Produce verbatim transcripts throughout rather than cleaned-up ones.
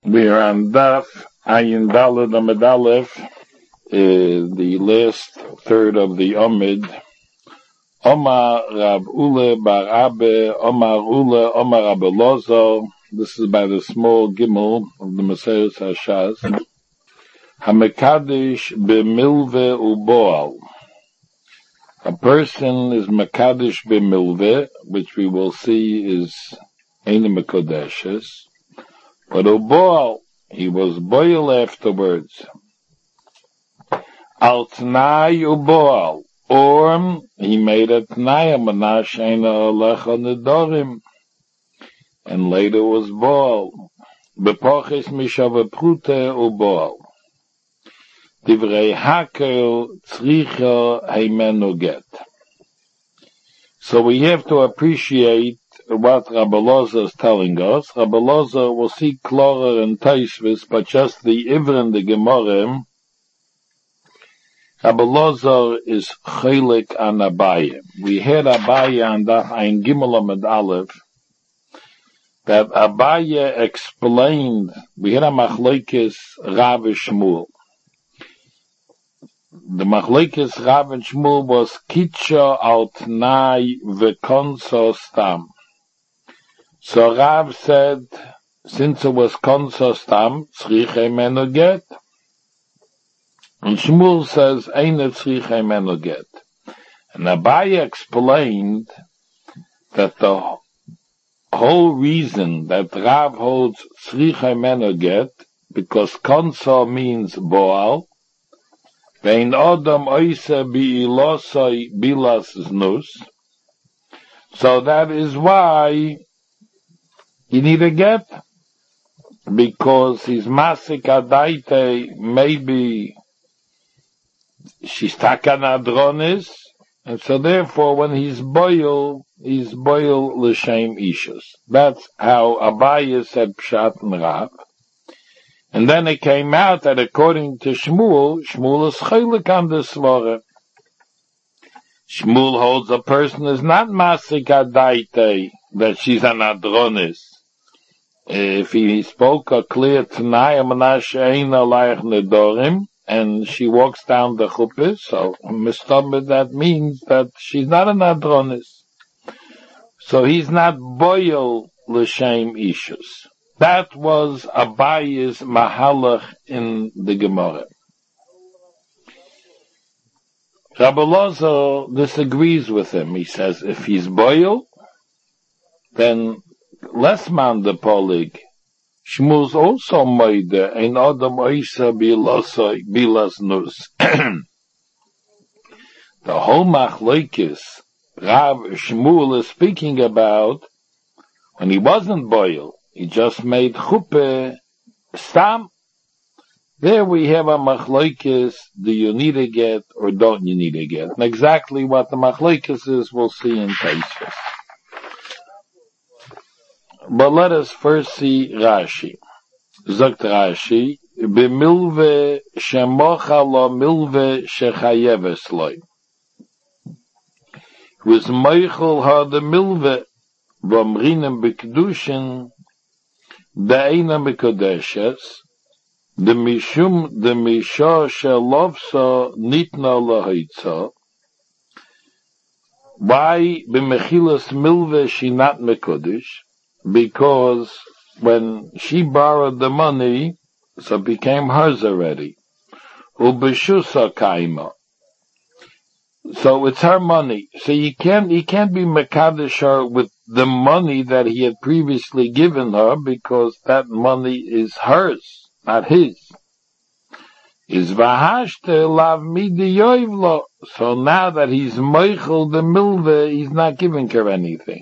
We are on Daf Ayin Daled Amid Aleph, uh, the last third of the Amid. Omar Rab Ule Bar Abe, Omar Ule, Omar Rabbi Lozo. This is by the small Gimel of the Maseres Hashaz. HaMekadish B'milve Uboal. A person is Mekadish B'milve, which we will see is Ein Mekodeshes. But Uboal, he was boil afterwards. Al Tnai Uboal, or he made a Tnai Manash Eina Alecha Nedorim, and later was Boal. Bepoches Mishava Prute Uboal. Divrei Hakel Tzricha Heimenu Get. So we have to appreciate what Rabbi Loza is telling us. Rabbi Loza will see Klorer and Taishvis, but just the Ivr and the Gemara. Rabbi Loza is Chelik an Abaye. We had Abaye on Daf Ein Gimel Amid Aleph, that Abaye explained, we had a Machlekes Rav Shmuel. The Machlekes Rav and Shmuel was Kitcha al Tnai v'Konso Stam. So Rav said, since it was Konso Stam, Tzriche Menu Get. And Shmuel says, Eine Tzriche Menu Get. And Abaye explained that the whole reason that Rav holds Tzriche Menu Get, because Konso means Boal, Vein Odom Oise Bi'ilosoi Bilas Znus. So that is why you need a get, because his Masik Adaite maybe she's takan adronis, and so therefore when he's boil, he's boil l'shem ishus. That's how Abaye said Pshat and Rav. And then it came out that according to Shmuel, Shmuel is chelik on the svara. Shmuel holds a person is not masik adaite, that she's an adronis. If he spoke a clear t'nai, amanash ein alayich nedorim, and she walks down the chuppah, so mistabed that means that she's not an adronis. So he's not boil l'shem ishus. That was Abaye's mahalach in the Gemara. Rabbi Lozo disagrees with him. He says, if he's boil, then less man the polig. Shmuel's also made ein adam oisa bilosoi bilas nus. The whole machlokes Rav Shmuel is speaking about when he wasn't boil. He just made chuppah stam. There we have a machlokes, do you need a get or don't you need a get? And exactly what the machlokes is, we'll see in Taisvis. But let us first see Rashi. Zogt Rashi, b'milve shemocha lo milve shechayeves loy. He was meichel ha de milve, v'omrinem b'kedushin, De'ena Mekodeshes, the Mishum, the Misha Shelovsa Nitna Lahaitza. Why B'mechilas Milve she not Mekodesh? Because when she borrowed the money, so it became hers already. Ubeshusa Kaima. So it's her money. So you can't, you can't be Mekadesh her with the money that he had previously given her, because that money is hers, not his. Is vahashte lav midi yoivlo. So now that he's meichel the milve, he's not giving her anything.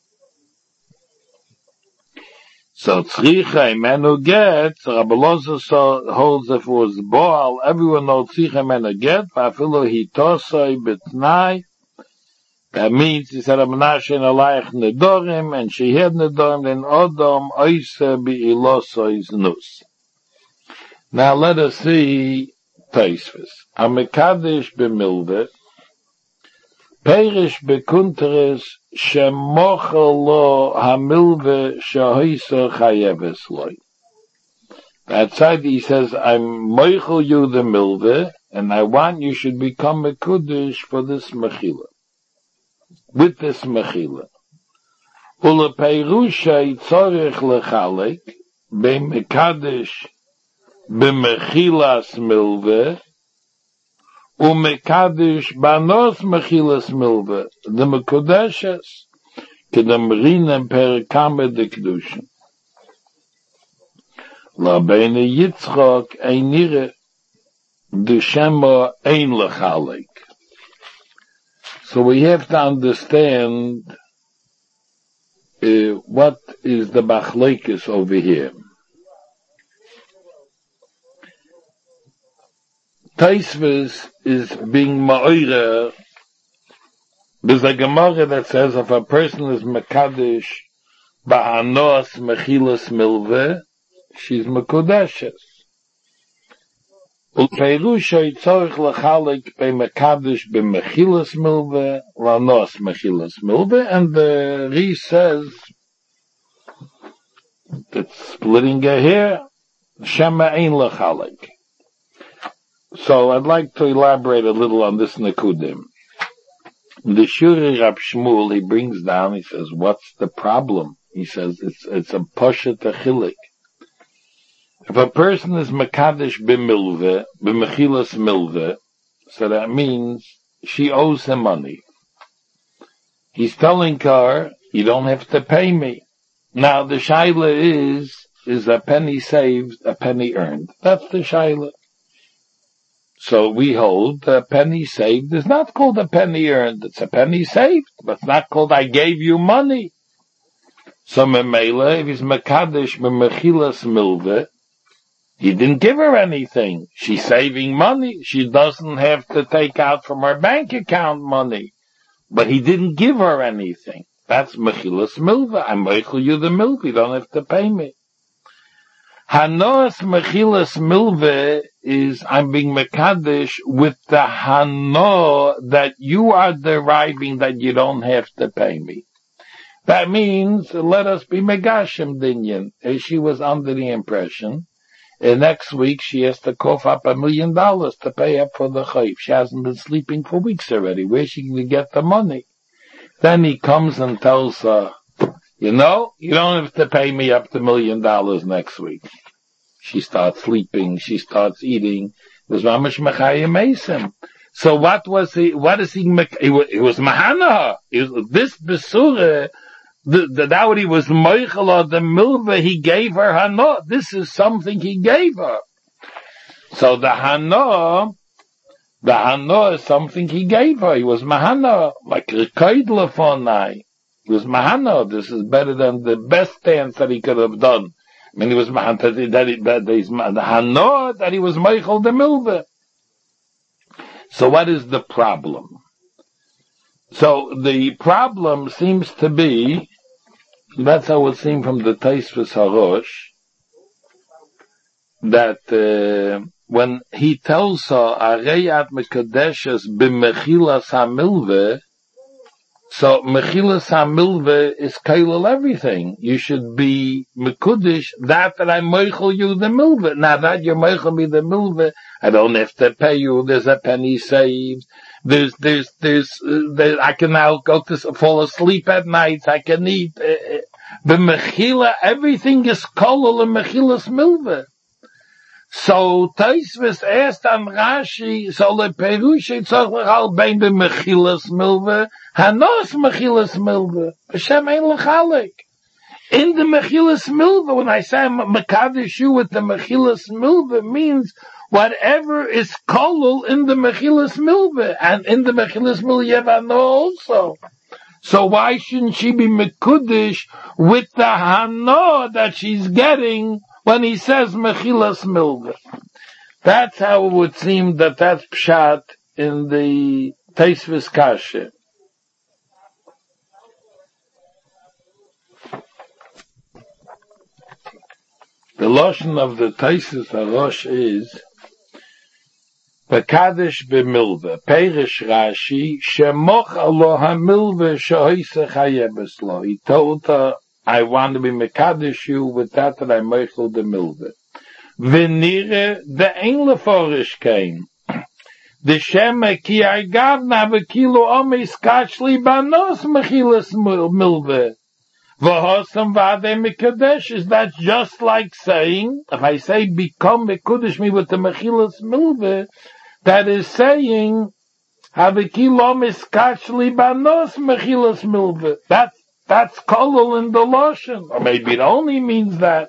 So tzricha imenu get, Rabbi Loza holds if it was boal, everyone knows tzricha imenu get, vafilo hitosoi betnai. That means he said, Amanash en alayich nedorim, and she had nedorim, then odom oise bi'ilosois nus. Now let us see Taisvis. Amekadish b'milve, perish bekunteres, shemochel lo hamilve shahoisa chayeves loy. Outside he says, I'm moichel you the milve, and I want you should become a Kuddush for this mechila. With this mechila. Ule peirusha tzorich lechalek, be mekadesh, be mechilas milve, u mekadesh banos mechilas milve, the mekodeshes, kedem rinem per kame de kedushin. La beine Yitzchak einire, de shema ein lechalek. So we have to understand uh, what is the machlekes over here. Taisvis is being ma'orer. There's a Gemara that says if a person is mekadesh ba'anos mechilas milveh, she's mekodeshes. Ulpeirusha yitzorich lechalek be mekadesh be mechilas milveh lanos mechilas milveh, and the Ri says it's splitting a hair. Shema ein lechalek. So I'd like to elaborate a little on this nekudim. The Shuri Rab Shmuel, he brings down, he says, what's the problem? He says, it's, it's a poshet achilik. If a person is mekadesh b'milveh, b'mechilas milveh, so that means she owes him money. He's telling her, you don't have to pay me. Now the shaila is, is a penny saved, a penny earned. That's the shaila. So we hold a penny saved is not called a penny earned. It's a penny saved, but it's not called I gave you money. So memela, if he's mekadesh b'mechilas milveh, he didn't give her anything. She's saving money. She doesn't have to take out from her bank account money. But he didn't give her anything. That's mechilas milveh. I'm meichel you the milveh. You don't have to pay me. Hanos mechilas milveh is I'm being mekadesh with the hano that you are deriving that you don't have to pay me. That means let us be megashim dinyan. She was under the impression and next week she has to cough up a million dollars to pay up for the chayv. She hasn't been sleeping for weeks already. Where's she going to get the money? Then he comes and tells her, you know, you don't have to pay me up to a million dollars next week. She starts sleeping. She starts eating. It was mamash mechayim mesim. So what was he, what is he, it was, it was mahana. It was, this besura, the, the dowry was moichel, the milveh he gave her hana. This is something he gave her. So the hana, the hana is something he gave her. He was mahana, like rekoid lefonai. He was mahana. This is better than the best dance that he could have done. I mean, he was mahana, that he, that he's the hana, that he was moichel the milveh. So what is the problem? So the problem seems to be, that's how it seems from the Taisvus Harosh, that uh, when he tells her, Areyat Mekadeshes b'mechilas hamilveh, so mechilas hamilveh is kailal everything. You should be mekudish, that that I meichel you the milveh. Now that you meichel me the milveh, I don't have to pay you. There's a penny saved. There's, there's, there's, uh, there, I can now go to fall asleep at night. I can eat. Uh, the mechila, everything is kolol and mechilas milveh. So Taisvis asked on Rashi, so le perushi tzach lechal bein be mechilas milveh, hanos mechilas milveh, Hashem ein lechalek. In the mechilas milveh, when I say mekadesh you with the mechilas milveh, means whatever is kolul in the mechilas milveh, and in the mechilas milveh you have hano also. So why shouldn't she be mekudish with the hano that she's getting when he says mechilas milveh? That's how it would seem that that's pshat in the Taisvis Kasha. The lashon of the Taisvis Harosh is Bekadesh b'milveh. Perish Rashi shemoch alo hamilveh shehoise chayebes lo. He told her, I want to be mekadesh you with that that I meichel the milveh. Venire de engleforisch came. The sheme ki agavna v'kilu omis kachli banos mechilas milve. V'hosam v'adei mekadesh, is that just like saying, if I say become mekudesh me with the mechilas milve, that is saying, havikilu omis kachli banos mechilas milve. That's, that's kolol in the Lashon. Or maybe it only means that.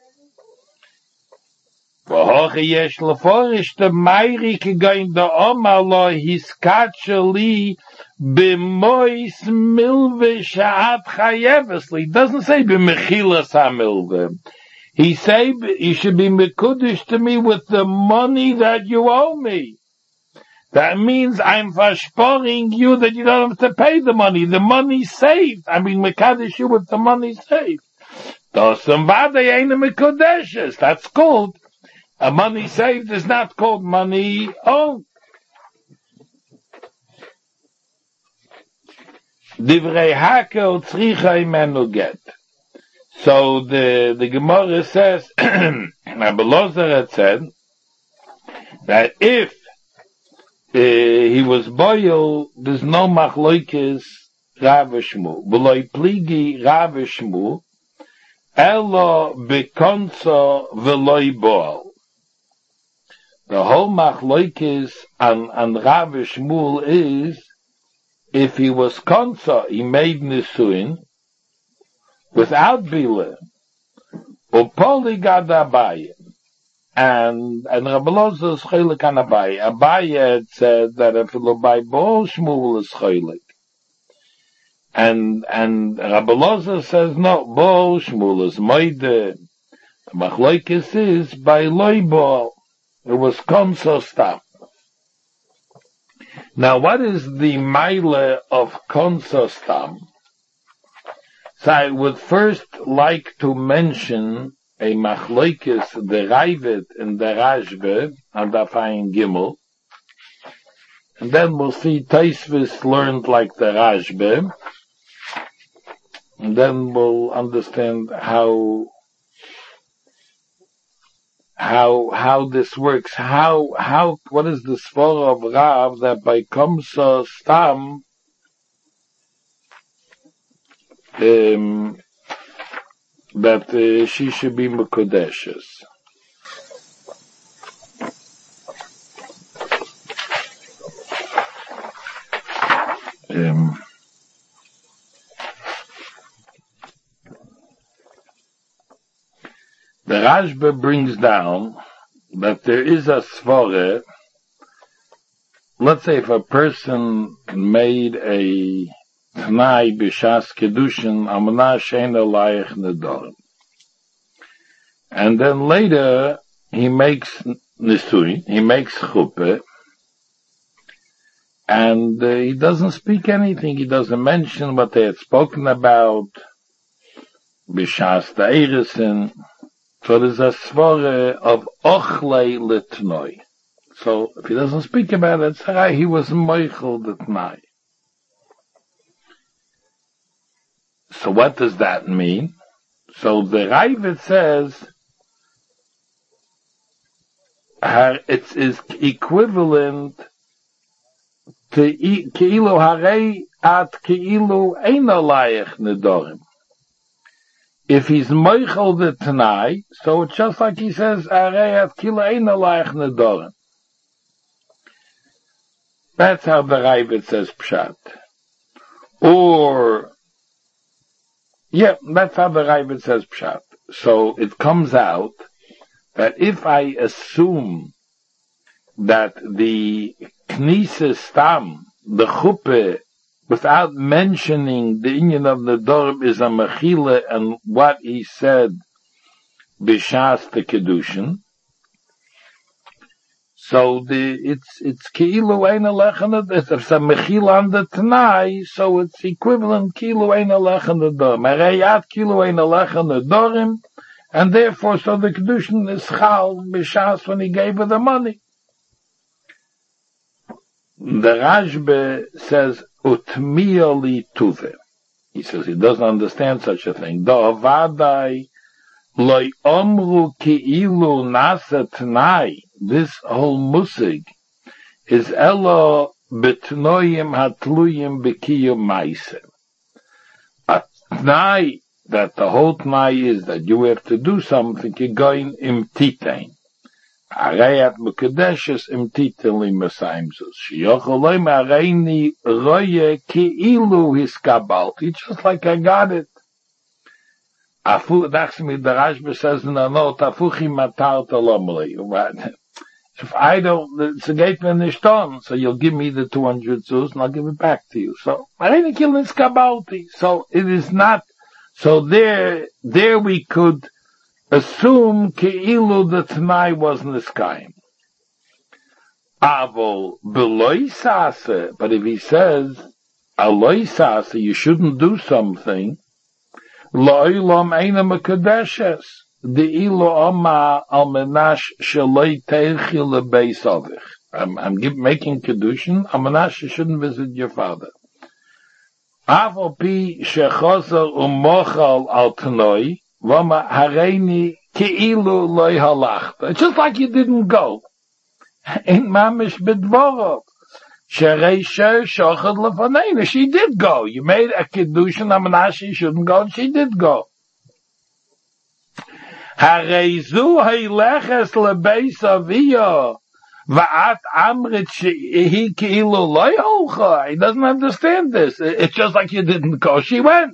V'hoche yesh leforish the mayri kegain the omalo hiskacheli b'mois milve sha'at chayevesli. It doesn't say b'mechilas ha'milve. He say you should be mekudesh to me with the money that you owe me. That means I'm versporing you that you don't have to pay the money. The money's saved. I mean mekadesh you with the money saved. Dosam vade ain't mekudeshes. That's called. A money saved is not called money owned. Divrei hakel tzricha imenu get. So the, the Gemara says, Rabbi Lozer had said, that if uh, he was boil, there's no machloikis Rav Shmu. V'loi pligi Rav Shmu, elo bekonso v'loi boal. The whole machloikis and, and Rav Shmuel is, if he was konsa, he made nisuin, without bila, upoli gad Abaye. And, and Rabbi Lozer is chaylik an Abaye. Abaye had said that if it by Bo Shmuel is chaylik. And, and Rabbi Lozer says, no, Bo Shmuel is moide. The machloikis is by loy Bo. It was konsa stam. Now, what is the mile of konsa stam? So I would first like to mention a machloikis, the Raivet and the Rashbe, and the Fayin Gimel. And then we'll see Taisvis learned like the Rashbe. And then we'll understand how How, how this works, how, how, what is the svara of Rav that by Komsa Stam, um, that uh, she should be Mekodeshes. Um, The Rashba brings down that there is a svara. Let's say if a person made a tnai b'shas kedushin amna sheina layich nedarim, and then later he makes nisuin, he makes chuppah, and uh, he doesn't speak anything. He doesn't mention what they had spoken about b'shas da'irisin. So there's a svara of ochlei litnoi. So if he doesn't speak about it, say he was moichel litnai. So what does that mean? So the Raivet says it is equivalent to keilu harei at keilu eina layich nedorim. If he's moichel the Tanai, so it's just like he says, Arei kila eina layich nedorim. That's how the Raivet says pshat. Or, yeah, that's how the Raivet says pshat. So it comes out that if I assume that the Knesset Stam, the chuppah, without mentioning the inyan of the Nedorim is a mechila and what he said b'shas the kedushin. So the it's it's keilu ein alechan. It's a mechila on the Tanai, so it's equivalent keilu ein alechan nedorim. Areyat keilu ein alechan nedorim, and therefore so the kedushin is chal b'shas when he gave her the money. The Rashbe says, Utmiya li tuve. He says he doesn't understand such a thing. The avadai Loi omru ki'ilu nasa t'nai, this whole musig, is elo betnoyim hatluyim bekiyum maise. A t'nai, that the whole t'nai is that you have to do something, you're going im titain. Arayat mekadeshes im titain li mesaimzus. Shiyocholoi mareini roye ki'ilu hiskabalti, just like I got it. Afu, that's me, the Rashba says in the note, afuchi matar talomli. If I don't, it's a gate when it's done, so you'll give me the two hundred zuz and I'll give it back to you. So, mareini kilin skabalti. So it is not, so there, there we could assume ki'ilu the Tanai was niskayim. Avol beloi sase, but if he says, aloi sase, you shouldn't do something, lo'ilam eina mekadeshes, de'ilu oma al menash shaloi teichi lebeis avich. I'm, I'm give, making kedushin, al menash you shouldn't visit your father. Avol pi shechozer umochal al Tanoi, Vama hareini ki'ilu loy halachta. It's just like you didn't go. In mamish bidvorot. Sherei sher shochad lefaneina. She did go. You made a kiddushin amanash she shouldn't go, and she did go. Hareizu heileches lebeis aviyah. Va'at amrit shehi ki'ilu loy holcha. He doesn't understand this. It's just like you didn't go. She went.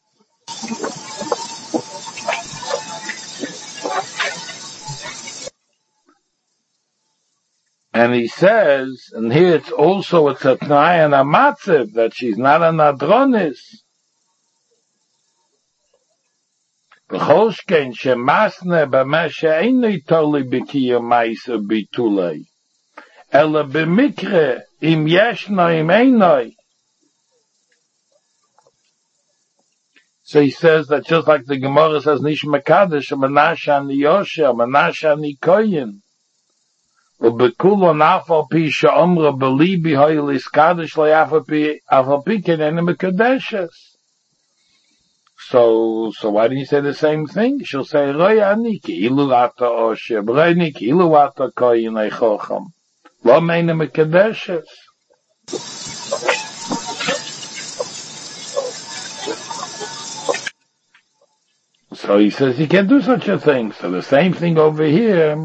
And he says, and here it's also it's a t'nai and a matziv, that she's not an adronis. V'choshkein shemasne b'meh she'einoi toli b'kiyah ma'isa bitulei. Ela b'mikre im yeshno im einoi. So he says that just like the Gemara says, Nish Mekadesh, Menashe ani Yosher, Menashe ani Koyin. ובכולו נפל פי שאומרה בליבי הויל איסקדש לא יפה פי אף פי כננה מקדשס. So, so why didn't you say the same thing? She'll say, Roi ani כאילו אתה אושר, רoi ani כאילו אתה koyin ei chochem. לא meina מקדשס. So he says he can't do such a thing. So the same thing over here.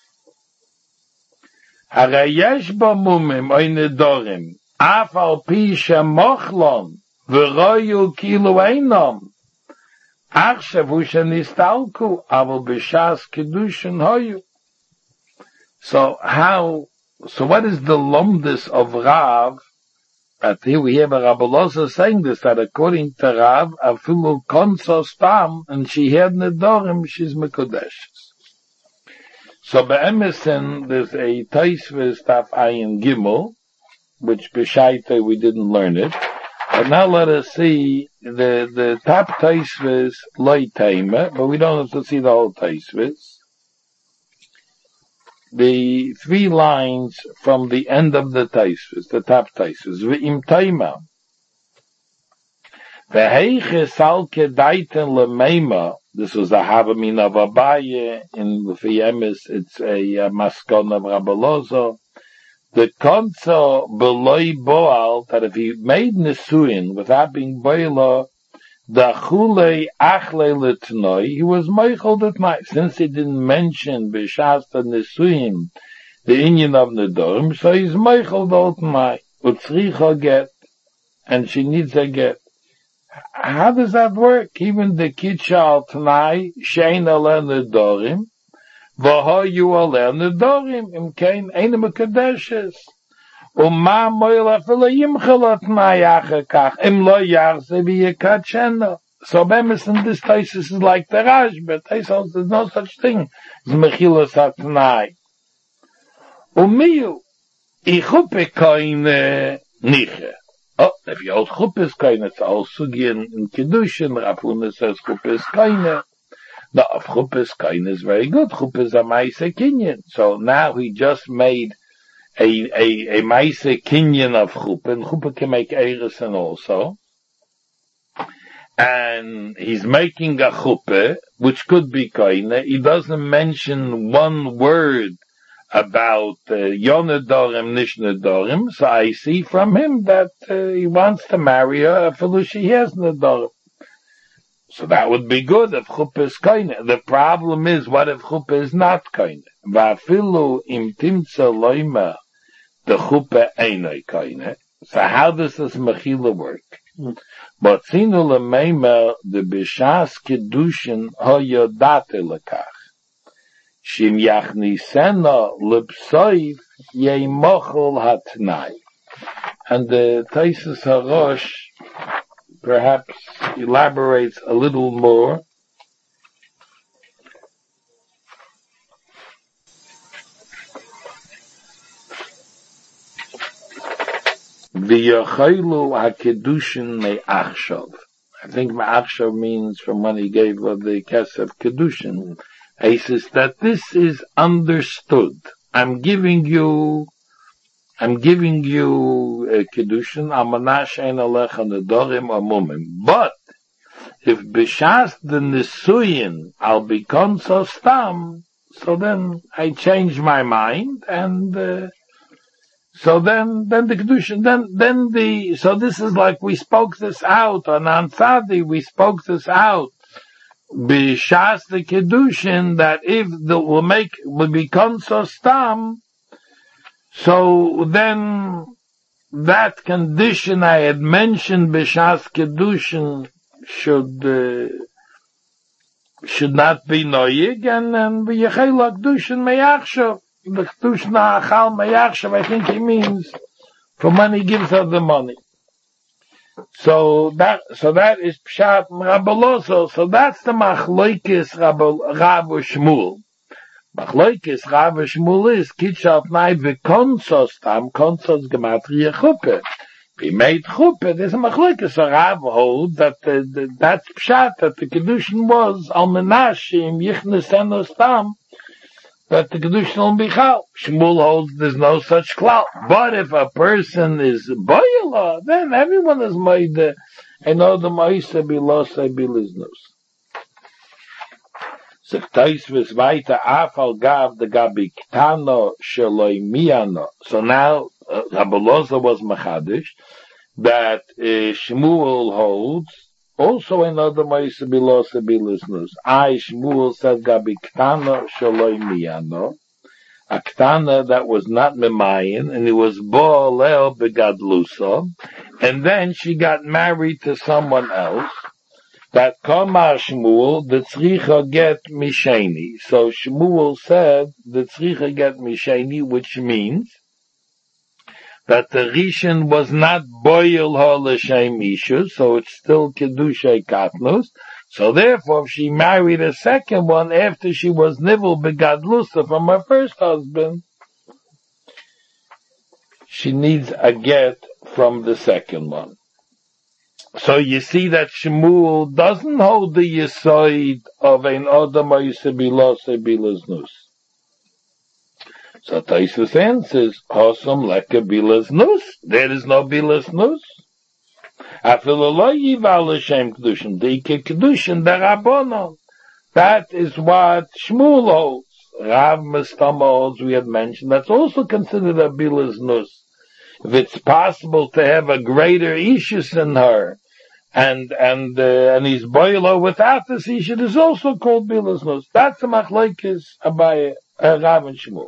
הרי יש בו מומים או נדורים, אף על פי שמוכלון, ורויו כאילו אינם, עכשיו שנסתלקו, אבל בשעס קידושן היו. So how, so what is the lumdus of Rav? That here we have a Rabbi Loza saying this, that according to Rav, afilu konso stam, and she had nedorim, she's mekudeshes. So by Emerson, there's a Taisvis Taf Ayin Gimel, which B'Shaita we didn't learn it. But now let us see the, the top Taisvis Loi Taima, but we don't have to see the whole Taisvis. The three lines from the end of the Taisvis, the top Taisvis, V'im Taima. V'heiche salke daiten lemeima. This was a Havamin of Abaye. In the Emes, it's a, a Maskon of Rabbi Lozo. The Konso Beloi Boal, that if he made Nesuin without being Boilo, the Chulei Achle Letnoi, he was Meichel Detnai. Since he didn't mention B'Shasta Nesuin, the Inyan of Nedorim, so he's Meichel Detnai. Utzricha get, and she needs a get. How does that work? Even the Kitcha al Tanai, Shein ale Nedorim, V'hoyu ale Nedorim, Im kein Eine Mekadeshes. Uma moil afele yimchel al Tanai achakach, Im lo yarze v'yekatshena. So Bemerson, this thesis is like the Rashba. Thesis, there's no such thing as Mechilas al Tanai. Umiyu, ichupe koine niche. Oh, if you hold chuppah is keine, it's also in, in Kiddushin, Rav Huna says chuppah is keine. No, if chuppah is keine is very good. Chuppah is a Maaseh Kinyan. So now he just made a, a, a Maaseh Kinyan of chuppah, and chuppah can make eiresen also. and he's making a chuppah, which could be koine. He doesn't mention one word about uh, Yonedorim, Nishnedorim, so I see from him that uh, he wants to marry her, if she has Nedorim. So that would be good if chuppah is koine. The problem is, what if chuppah is not koine? Va'afilu im timtza loima, the chuppah einoi koine. So how does this mechila work? But sinu lemeimer, the bishas kedushin hoyodate lekach. Shim yachnisena lepsoiv yeimochel hatnai. And the Taisus Harosh perhaps elaborates a little more. V'yochaylu hakedushin me'achshav. I think me'achshav means from when he gave her the kesef kedushin. He says that this is understood. I'm giving you, I'm giving you a kedushin, amanash ein alecha nedorim amumim. But, if b'shas the nisuyin, I'll become so stam, so then I change my mind, and, uh, so then, then the kedushin, then, then the, so this is like we spoke this out, on Ansadi, we spoke this out. B'shas the kedushin, that if the will make will become so stam, so then that condition I had mentioned b'shas kedushin should uh, should not be noyig, and and v'yechel kedushin meyachshav, the kedushin achal meyachshav. I think he means from when he gives her the money. So that, so that is Pshat Rabbaloso. So that's the Machloikis Rav Shmuel. Machloikis Rav Shmuel is Kitshaf Nai v'Konsos Tam, Konsos Gematria Chuppah. If he made Chuppah, there's a Machloikis. So Rav holds that the, the, that's Pshat, that the Kedushin was Al Menashim Yichnes Enos Tam, that the Kedushin will be Chal. Shmuel holds there's no such clout. But if a person is Boyala, then everyone is made, uh, and all the Maisa Bilosai Biliznus. So Taisvis Vaita Afal Gav the Gabi Ktano Shaloi Miano. So now, uh, Rabbeloza was Machadish, that uh, Shmuel holds, also another Maisa Bilosai Biliznus. I, Shmuel, said Gabi Ktano Shaloi Miano. A Ktana that was not Memayan, and it was Bo'oleo Begadluso, and then she got married to someone else, that Kamar Shmuel, the Tzricha get Misheni. So Shmuel said, the Tzricha get Misheni, which means that the Rishon was not Boyel Ho L'Shem Ishu, so it's still Kedushay Katnus. So therefore, if she married a second one after she was Nivel Begadlusa from her first husband, she needs a get from the second one. So you see that Shmuel doesn't hold the Yesoid of an Odom Yisebilose Bilaznus. So Taisus answers, Hosam Leka Bilaznus. There is no Bilaznus. That is what Shmuel holds. Rav Mestama holds, we had mentioned, that's also considered a bilaznus. If it's possible to have a greater ishus in her, and and uh, and he's boilo without this ishus, is also called bilaznus. That's the machlokes Abaye, uh, Rav and Shmuel.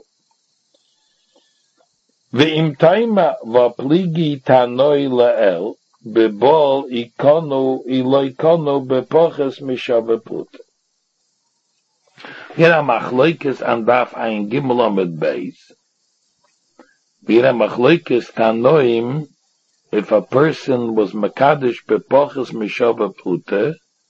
Ve'im taima va'pligi tanoi la'el, bebol ikonu iloikonu bepoches mishave pruta. Here are machlokes and daf ein gimel amid beis. Here are machlokes tanoim, if a person was makadosh bepoches mishave pruta,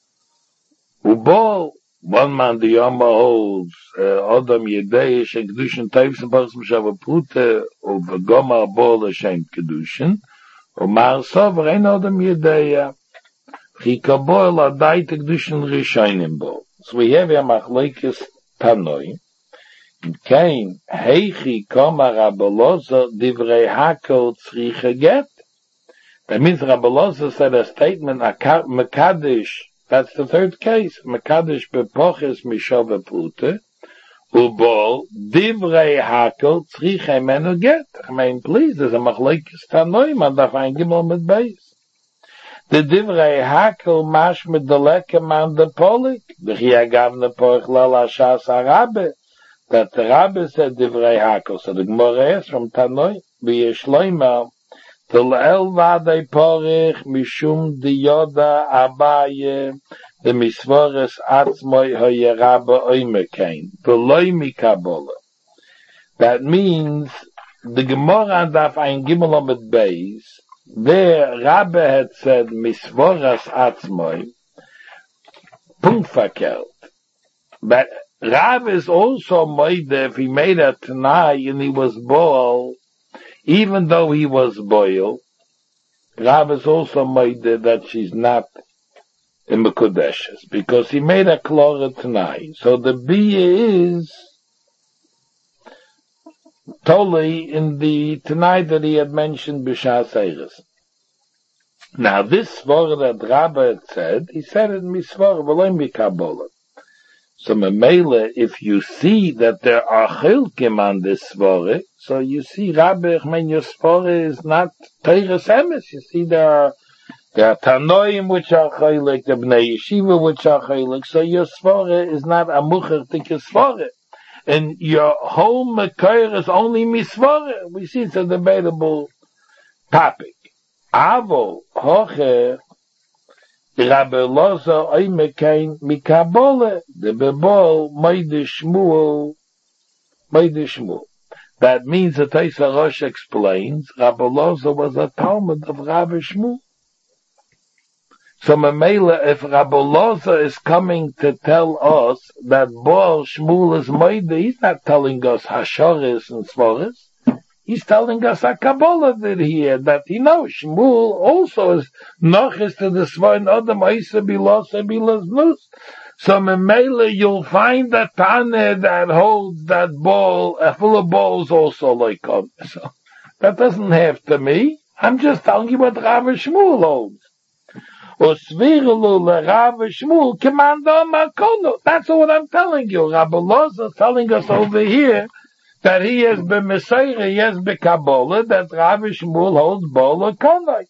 ubol, one man the Yama holds, Adam Yedei, Shem Kedushin, Taivs and Poches mishave pruta, or begoma bol Shem Kedushin, Omar Sover, ein Adam Yedeya. Chikaboel adai Kedushin Rishonim bo. So we have a machlokes tanoi. In Kain, heichi koma Rabbeloza divrei hakel tzricha get. That means Rabbi Loza said a statement, Mekadesh, that's the third case, Mekadesh bepoches mishove plute, ubol, divrei hakel, tzriche menu get. I mean, please, there's a machlekes tanoim, man darf ein Gimel mit Beis. The divrei hakel mash mit the lekem man de polik, the chiagavne poich lala shas arabe, that the Rabbi said divrei hakel, so the Gemara is from Tanoim, v'yesh loimah, Tel el vadei porich mishum diyoda abaye the misvores atzmoi hoyerabe oimekein v'loi mikabola. That means the Gemara daf ein gimel amid beis. There Rabbe had said misvores atzmoi punkt verkehrt. But Rabbe is also made if he made a tanai and he was bol. Even though he was boil, Rav is also made that she's not in the Kodeshes, because he made a klora tonight. So the Bia is totally in the tonight that he had mentioned B'Shas Eiris. Now this svara that Rabbi had said, he said it in Misvara, V'loim B'Kabbalah. So Memele, if you see that there are chilkim on this svara, so you see Rabbi, I mean, your svara is not Teires Emes. You see there are there are Tanoim which are chilik, the Bnei Yeshiva which are chilik. So your svara is not a mucher tika svara, and your whole mekayr is only misvara. We see it's a debatable topic. Avo hoche. Rabbi Loza oimekein mikabole the bebol meide shmuel meide shmuel. That means that Teisa Rosh explains Rabbi Loza was a Talmud of Rabbi Shmuel. So Mamela, if Rabbi Loza is coming to tell us that Baal Shmuel is meide, he's not telling us Hashoris and Svoris. He's telling us a Kabbalah that here, that he knows Shmuel also is noches to the Svoin Adam Isa Bilos Bilas Nus. So Memele, you'll find a Tane that holds that ball, a full of balls also like on. So that doesn't have to me. I'm just telling you what Rabbi Shmuel holds. Osvirulu le Rabbi Shmuel Commando Makono. That's what I'm telling you. Rabbi Loza is telling us over here that he has been Messiah, he has been Kabbalah, that Rabbi Shmuel holds Bola Konai.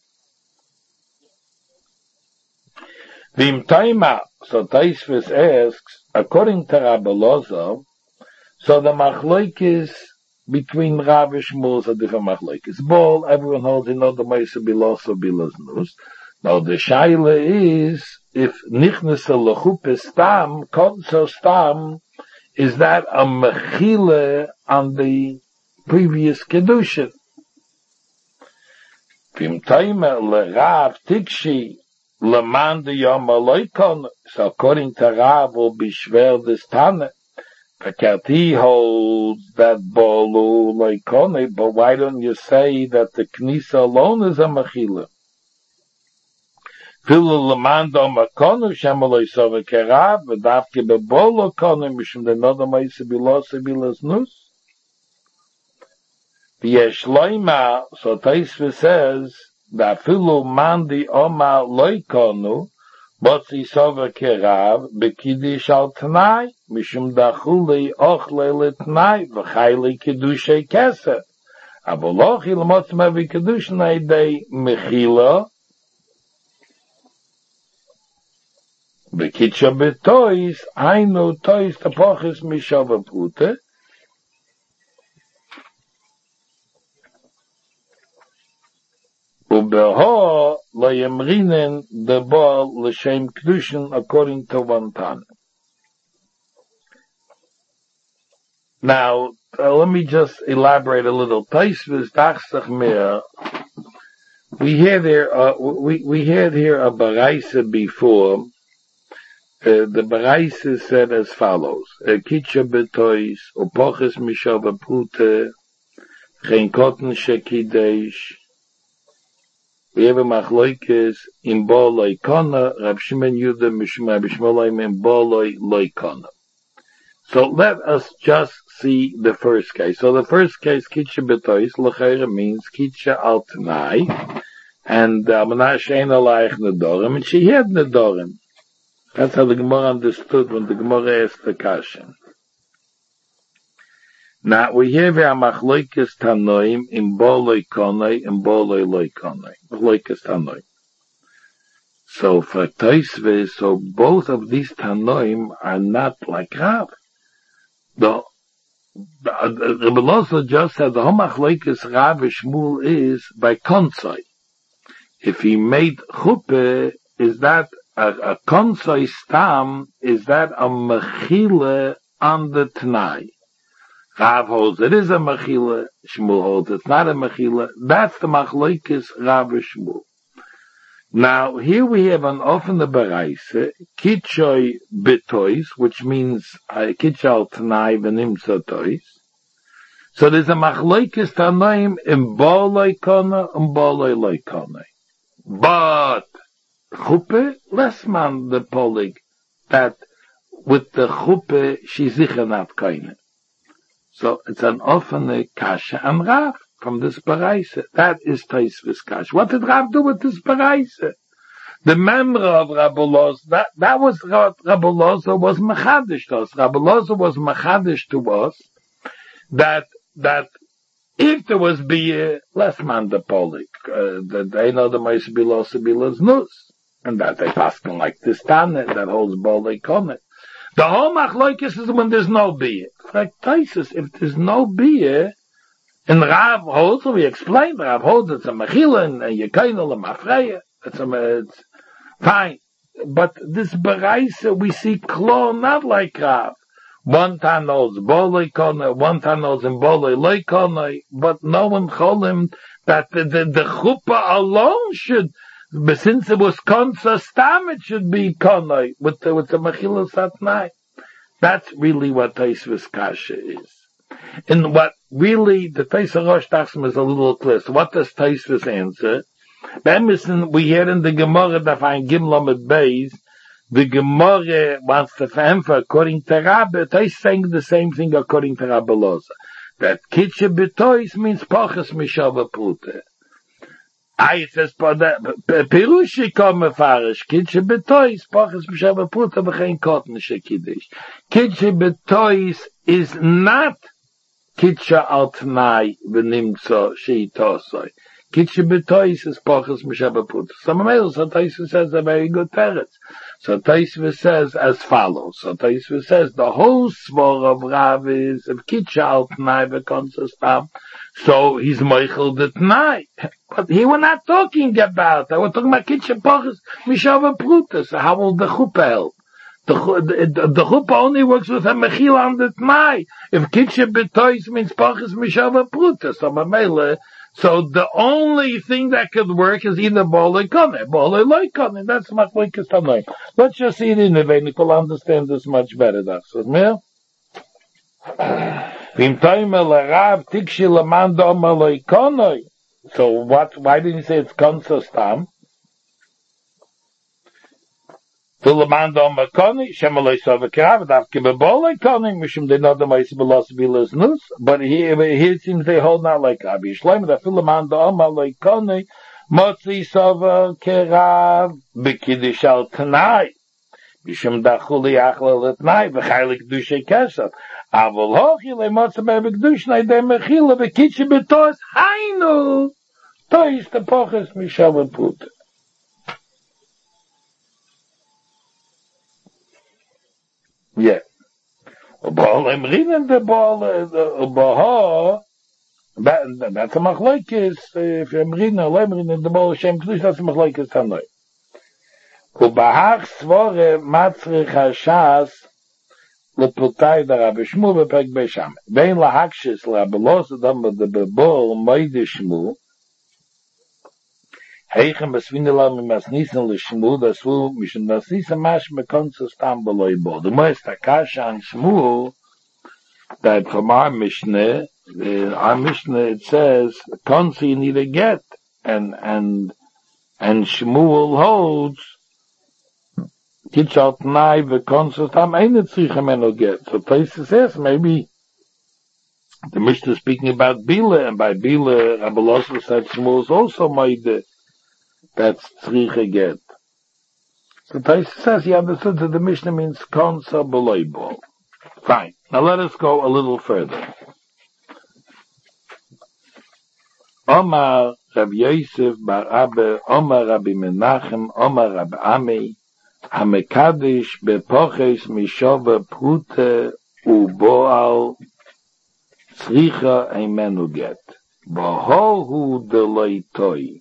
Vim Taima, so Taisvis asks, according to Rabbi Loza, so the machlokes between Rabbi Shmuel is a different machlokes. Bol, everyone holds in other Meisa Bilos or Bilas Nus. Now the Shaila is, if Nichnes Lechupe Stam, Konso Stam, is that a mechile on the previous kedusha? Vim Taima le Rav Tikshi leman de Yom Aloikon. So according to Rav will be shver this Tane. Kakati holds that Bolu Loikone, but why don't you say that the Knisa alone is a mechile? Filu lemando makonu shemaloi sove kerav v'davke bebolo konu mishum denodam oise bilos bilas nus. V'yesh loima, so Taisva says that filu mandi oma loikonu botzi sove kerav bekidish al tanai mishum dachuli ochle letnai v'chayli kedushay keser. Abolochi lemotzma v'kedushnai dei mechila Bekitcha betois, ainu tois tapoches mishava pute. Ubeho lo yemrinen the ball l'shem kedushin according to one Tana. Now, uh, let me just elaborate a little. Taisvis dachsach mer. We had here, uh, we we had here a baraisa before. Uh, the Baraisa said as follows: Kitcha betois, upoches mishava pute, chen kotten shekidesh. We have a machlokes in bo loikona. Rab Shimon Yudah mishum Rab Shmuel in bo loikona. So let us just see the first case. So the first case, kitcha betois, l'chayra means kitcha al tanai. and Amana Sheina Laich Nedorim, and she had Nedorim. That's how the Gemara understood when the Gemara asked the question. Now we have a Machloikes Tanoim in Bolei Konei and Bolei Loi Konei. Machloikes Tanoim. So for Tosfos, so both of these Tanoim are not like Rav. The Rebbe Lozo just said the whole Machloikes Rav and Shmuel is by Konsoi. If he made Chuppah, is that a, a Konsoi Stam, is that a Mechile on the Tanai? Rav holds it is a Mechila, Shmuel holds it's not a Mechila. That's the Machloikes Rav and Shmuel. Now, here we have an offene Baraise, Kitchoy Betois, which means uh, Kitchal Tanai V'nimtza Tois. So there's a Machloikes Tanoim in Bolei Konei and Bolei Loi Konei. But Chuppah, less man the Polig, that with the Chuppah, she's sicher not Koine. So it's an offene Kasha and Rav from this Baraise. That is Tosfos Kasha. What did Rav do with this Baraise? The member of Rabbi Lozo, that, that was what Rabbi Lozo was mechadish to us. Rabbi Lozo was mechadish to us that, that if there was beer, less man the polik, uh, that they know the mice be lost to be nus, and that they paskin like this tanne that holds bolei konet. The whole machloikis is when there's no beer. Like Taisus, if there's no beer, and Rav holds, we explained, Rav holds it's a mechila and a yekainel and mafreya. It's a, it's fine. But this beraisa we see klo not like Rav. One time knows bolei konei, one time knows in bolei loi konei, but no one told him that the, the, the chuppah alone should, but since it was konsa stam, it should be konei, with the, with the mechila satnai. That's really what Tosfos Kasha is. And what really, the Tosfos Rosh Tachsim is a little clear. So what does Tosfos answer? Bemison, we hear in the Gemara that find Gimel Amud Beis, the Gemara wants to emphasize according to Rabbi, Tosfos saying the same thing according to Rabbi Loza. That Kitche Betois means Pachas Mishava Prute. Ah, it says, Pirushi come farish, Kitche Betois, Pachas Mishava Prute, V'chein Kotten Shekidish. Kitche Betois is not Kitche Altnai V'nimtzo Sheitosoi. Kitche Betois is Pachas Mishava Prute. Some else, so Tosfos says a very good teretz. So Tosfos says as follows. So Tosfos says the whole svor of Rav is of Kitcha al Tnai v'konsa stam. So he's Meichel the Tnai. But here we're not talking about that. We're talking about Kitcha Pachas Mishava Prute. So how will the chuppah help? The, the, the chuppah only works with a mechil on the Tnai. If Kitcha Betois means Pachas Mishava Prute. So Mamela, so the only thing that could work is either bolei konei, bolei loi konei. That's Machloikes Tanoim. Let's just see it in the way. We'll understand this much better. That's it. Yeah? So what? Why didn't you say it's konsa stam? But here, here it seems they hold not like Rabbi Shlomo, that Philemon the Omar like Koni, Motzi Sova Kerav, Bekidish al Tanai, Bishum Dachuli Achla Letnai, V'chaylik Dushe Kesel, Avol Hochi, Le Motzi Bebekdush, Naideh Mechila, Bekichi Betos, Hainu, Tois the Poches Mishav Put. Yeah. Ball emrinen the ball the ball that's a machloikes if emrinen emrinen the ball shem klis that's a machloikes tanoi ko bahach svore matzrich hashas le putay der Rabbi Shmuel bepek besham vein la hakshis la belos dam the ball meide shmu Heichen beswindela mit masnisen le shmu das wo mich das ist mach me konst stam beloy bo du meist a kasha an shmu that from our Mishnah, our Mishnah it says konsi need a get and and and Shmuel holds kitchalt nai ve konst stam eine tzriche men get. So Tosfos says maybe the Mishnah is speaking about Bila, and by Bila Rabbi Lozo said Shmuel is also made that's tzricha get. So Taisa says he understood that the Mishnah means konsa b'loy bol. Fine. Now let us go a little further. Omar Rabbi Yosef bar Abba, Omar Rabbi Menachem, Omar Rabbi Ami, Hamekadish bepoches mishova prute uboal tzricha eimenu get. Bohohu deloi toi.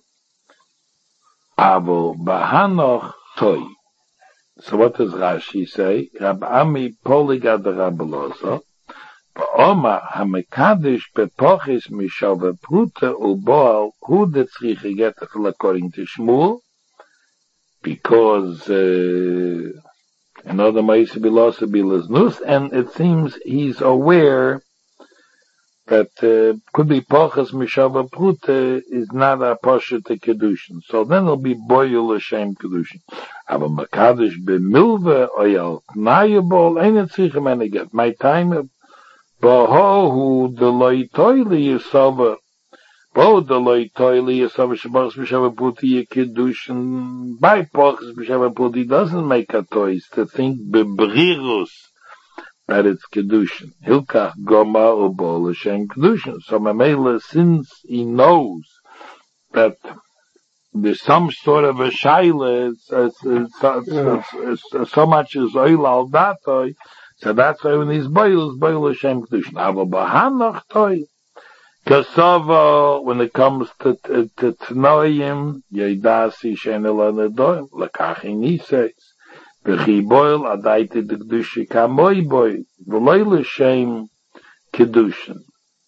Avo bahanoch toi. So what does Rashi say? Rabbi Ami poliga de Rabbi Lozo. Ba'oma hamekadish bepoches mishova prute uboal hu de tzricha get according to Shmuel. Because, uh, another Ma'aseh Bilosa Bilaznus, and it seems he's aware that, uh, could be Pochas Mishava Prute is not a Pasha to Kedushin. So then it'll be Boyul Hashem Kedushin. Aber Makadish B'milve Oyal Nayabol Eine Tzichem Ene Get. My time, Bohohu Deloi Toili Yisova Bo the loy toili Yisava Shabbos B'Shava Puti Kedushin by Pochas B'Shava Puti doesn't make a toys to think bebrirus that it's Kedushin. Hilkach Goma Ubol Hashem Kedushin. So Mamela, since he knows that there's some sort of a shaila, it's, it's, it's, it's, it's, it's, so much as oil al datoi, so that's why when he's boils, boil Hashem Kedushin. Ava Bahanach toy. Kasava, when it comes to, to, to Tnoyim, Yedasi Shenela Nedoim, Lakachin he says, V'chi boil adaiti de Kedushi Kamoi boy, V'loy L'Shem Kedushin.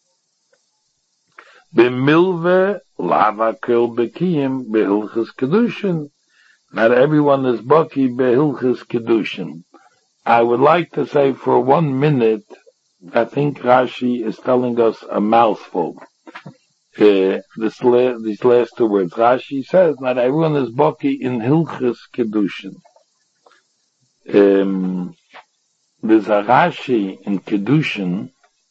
B'milve lava kel bekiyim behilchas Kedushin. Not everyone is baki behilchas Kedushin. I would like to say for one minute, I think Rashi is telling us a mouthful. Uh, this la- these last two words. Rashi says, not everyone is baki in Hilchas Kedushin. Um, there's a Rashi in Kedushin.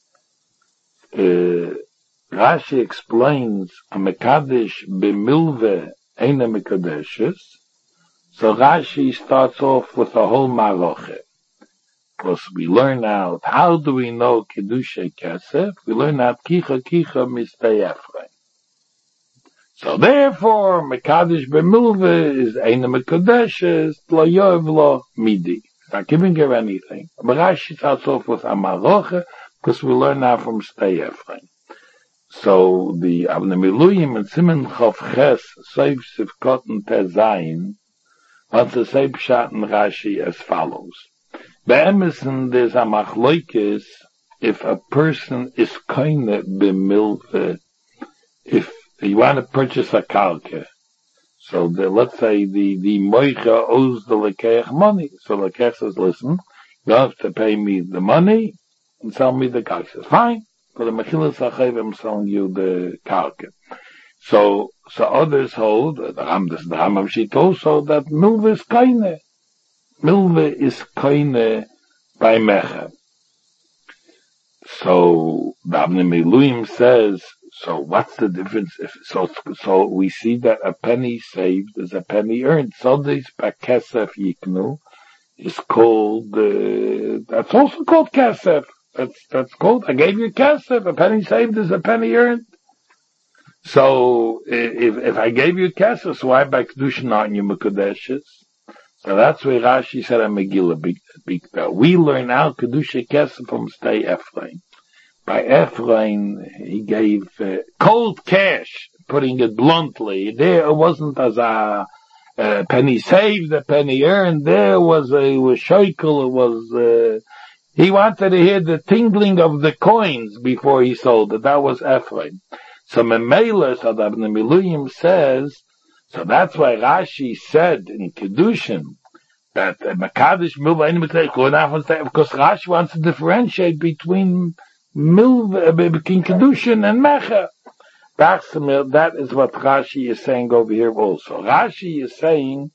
Uh, Rashi explains, a Mekadesh b'milve eina Mekadeshes. So Rashi starts off with a whole Maroche. Because we learn out, how do we know Kedusha Kesef? We learn out Kicha Kicha Mistei Ephraim. So therefore, Mekadesh B'milve is Eina Mekadeshes, Lo Yoev Lo Midi. It's not giving her anything. But Rashi starts off with Amaroche, because we learn now from Stei Ephraim. So the Avnei Miluyim and Simen Chof Ches, Seif Sivkot and Tezayin, wants to say Pshat and Rashi as follows. Be'emerson, there's a machloikis if a person is koine b'milve, if you want to purchase a karka. So the, let's say the, the moicha owes the lekeach money. So the lekeach says, listen, you have to pay me the money and sell me the karka. Says, fine. For the mechilas hachav, I'm selling you the karka. So, so others hold, the Ram, the Rambam Shit also, that milve is koine. Milve is koine by mecha. So the Avnei Miluyim says, so what's the difference? If so, so we see that a penny saved is a penny earned. So this pakesef yiknu is called. Uh, that's also called kesef. That's that's called. I gave you kesef. A penny saved is a penny earned. So if if I gave you kesef, so why by kedushin aren't you mekudeshes? So that's where Rashi said a Megillah Bikta. We learn out Kedusha Kesef from Stei Ephraim. By Ephraim, he gave uh, cold cash, putting it bluntly. There it wasn't as a, a penny saved, a penny earned. There was a, it was shekel, it was, uh, he wanted to hear the tingling of the coins before he sold it. That was Ephraim. So Memela, so the Avnei Miluyim says, so that's why Rashi said in Kedushin that Mekadesh Milva Eina Mekadeshes, because Rashi wants to differentiate between Milva, between Kedushin and Mecha. That is what Rashi is saying over here also. Rashi is saying,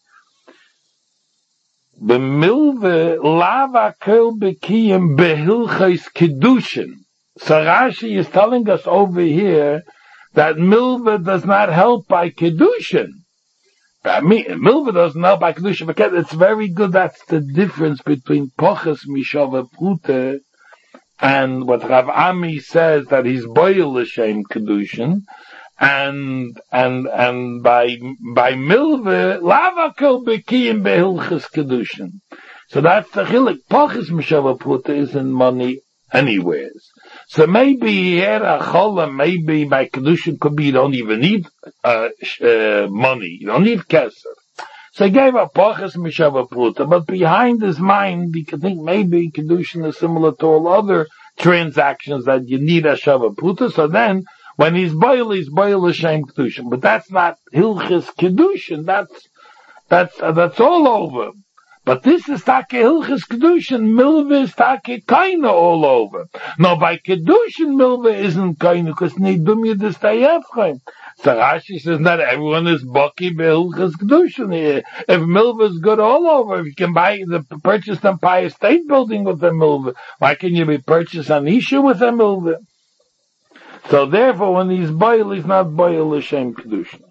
B'milve lava kel bekiyim behilchais Kedushin. So Rashi is telling us over here that Milva does not help by Kedushin. But me, Milva doesn't know by Kedusha V'Ket. It's very good. That's the difference between Poches Mishava Prute and what Rav Ami says that he's Boil L'Shem Kedushin, and, and, and by, by Milva, Lavakil Bekiyim Behilchis Kedushin. So that's the Chilik. Poches Mishava Prute isn't money anywheres. So maybe he had a chola, maybe by Kedushin could be you don't even need uh, uh, money, you don't need keser. So he gave a Poches Mishava Pruta, but behind his mind he could think maybe Kedushin is similar to all other transactions that you need a Shava Pruta, so then when he's boil, he's boil L'Shem Kedushin. But that's not Hilchis Kedushin, that's, that's, uh, that's all over. But this is Take Hilchis Kedushin, Milva is Take Kaina all over. No, by Kedushin, Milva isn't Kaina, because Nidum Yedis Tayefchaim. So Rashi says not everyone is Baki Behilchis Kedushin here. If Milva is good all over, if you can buy, the purchase the Empire State Building with a Milva, why can you be purchase an issue with a Milva? So therefore, when he's boil, he's not boil L'Shem Kedushin.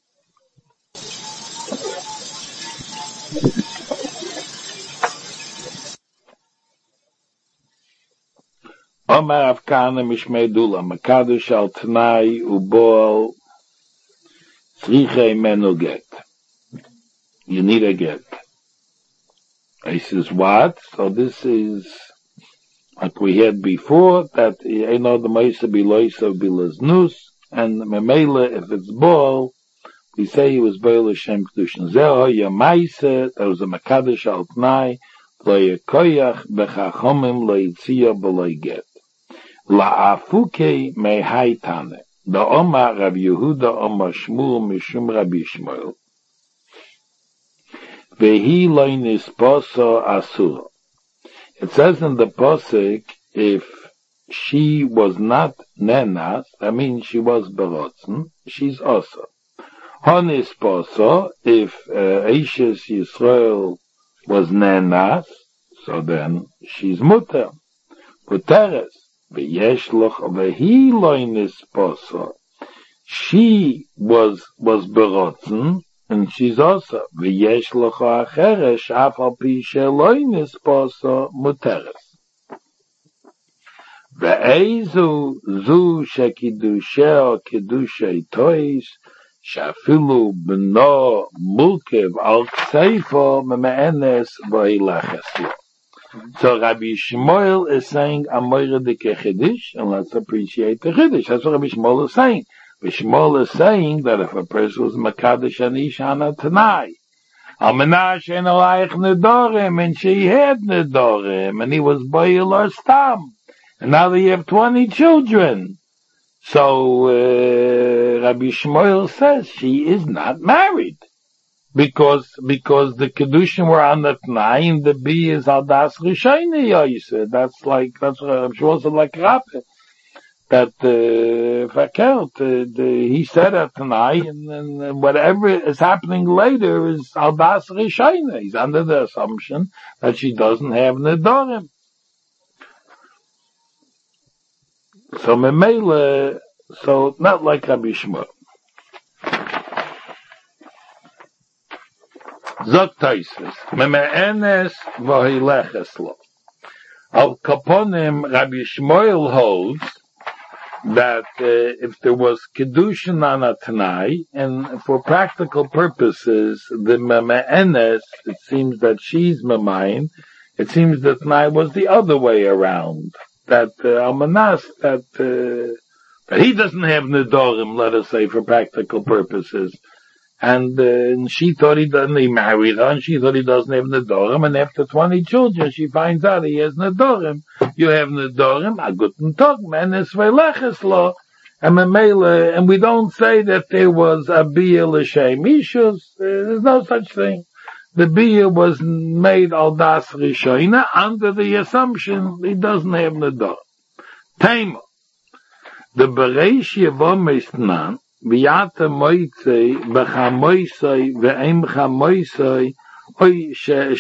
Omar Avkana Mishmei Dula, Makadosh al Tanai Ubol Tzriche Menu Get. You need a get. He says, what? So this is, like we had before, that I know the Meisa Biloisa Bilaznus, and Memela, if it's Bol, we say he was Boil L'Shem Kedushin. Zeh ya Meisa, there was a Makadosh al Tanai, Lo Yekoyach Bechachomim Lo Yitzia B'Lo Get. La'afuke mehaitane. The Omar Rav Yehuda Omar Shmuel Mishum Rabbi Shmuel. Vehi loinis poso asura. It says in the posik, if she was not nenas, that means she was berotzen, she's also. Honis poso, if uh, Eishes Yisrael was nenas, so then she's mutter. Puteres. V'yesh loch v'hi loinis poso. She was was berotzen, and she's also v'yesh loch acheres af al pi sheloinis poso muteres. Ve'ezu zu shekidusheo kidushei tois shafilu b'no mulkev al kseifo me'enes v'hilaches lo. So Rabbi Shmuel is saying Amoyre de Kechiddish, and let's appreciate the Chiddish. That's what Rabbi Shmuel is saying. Rabbi Shmuel is saying that if a person was Makadosh and Ishana Tanai, Almanash and Alayich Nedorim, and she had Nedorim, and he was Boil or Stam, and now they have twenty children. So uh, Rabbi Shmuel says she is not married. Because, because the Kedushin were on the Tnai, and the B is Aldas Rishayne Yoyse. That's like, that's what I'm sure was like Rabbah. That, uh, Fakert, uh, the, he said at Tnai, and, and whatever is happening later is Aldas Rishayne. He's under the assumption that she doesn't have Nedorim. So, Memele, so, not like Rabbi Shmuel. Zot Taisis, Meme'enes v'hileches lo. Al Kaponim, Rabbi Shmuel holds that uh, if there was Kedushin on a Tanai, and for practical purposes, the Meme'enes, it seems that she's Memayin, it seems that Tanai was the other way around. That uh, Almanas, that, uh, that he doesn't have Nedorim, let us say, for practical purposes. And, uh, and she thought he doesn't, he married her, and she thought he doesn't have Nedorim, and after twenty children, she finds out he has Nedorim. You have Nedorim, a guten Tag, man, it's v'leches lo, and Memele, and we don't say that there was a Bia L'Shem Ishus, uh, there's no such thing. The Bia was made al das Rishoina, under the assumption he doesn't have Nedorim. Tema. The Bereish Yevom Istnan, V'yata moitzei b'chamoisei v'eim chamoisei oy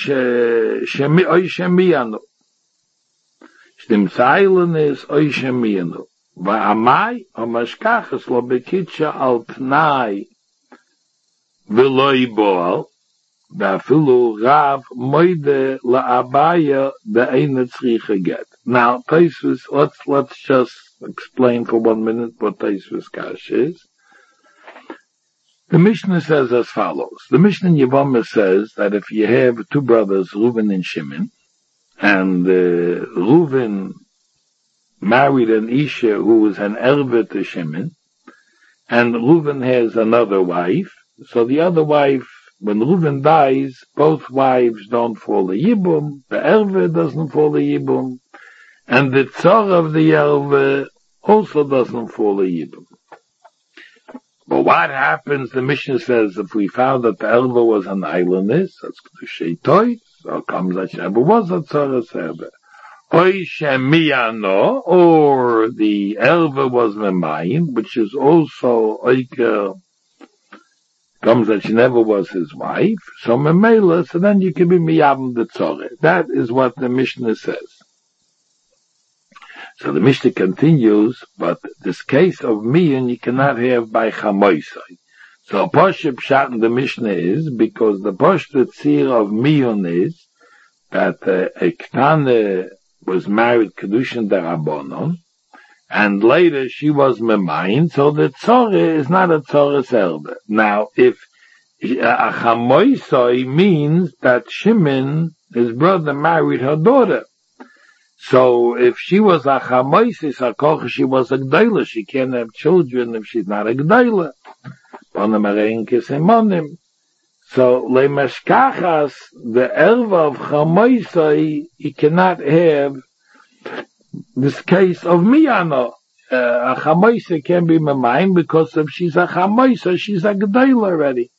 shemiyanu. Shtim seilen is oy shemiyanu. V'amai o mashkachas lo bekitsha al pnai V'loi boal, v'afilu Rav moide la'abaya de'eina tzricha get. Now, Tosfos, let's, let's just explain for one minute what Tosfos Kash is. The Mishnah says as follows. The Mishnah in Yevamah says that if you have two brothers, Reuven and Shimon, and uh, Reuven married an Isha who was an Erve to Shimon, and Reuven has another wife, so the other wife, when Reuven dies, both wives don't fall a Yibum, the Erve doesn't fall a Yibum, and the Tzar of the Erve also doesn't fall a Yibum. But what happens, the Mishnah says, if we found that the Erve was an islandess, that's the Sheitoi, so comes that she never was a Tzara Serbe. Oy Shemiyano, or the Erve was Memayim, which is also Oike, comes that she never was his wife, so Memela, so then you can be Miyam the Tzore. That is what the Mishnah says. So the Mishnah continues, but this case of Miyan you cannot have by Chamoisai. So Poshe Pshat in the Mishnah is, because the Poshe Tzir of Miyan is, that uh, a Ktane was married Kedushin Darabonon, and later she was Memayin, so the Tzore is not a Tzore Serbe. Now, if a Chamoisai means that Shimon, his brother, married her daughter, so if she was a chamoisis, a koch, she was a gdaila. She can't have children if she's not a gdaila. So lemeshkachas, the erva of chamoisai, he cannot have this case of miyano. Uh, a chamoisa can be memayin because if she's a chamoisa, she's a gdaila already.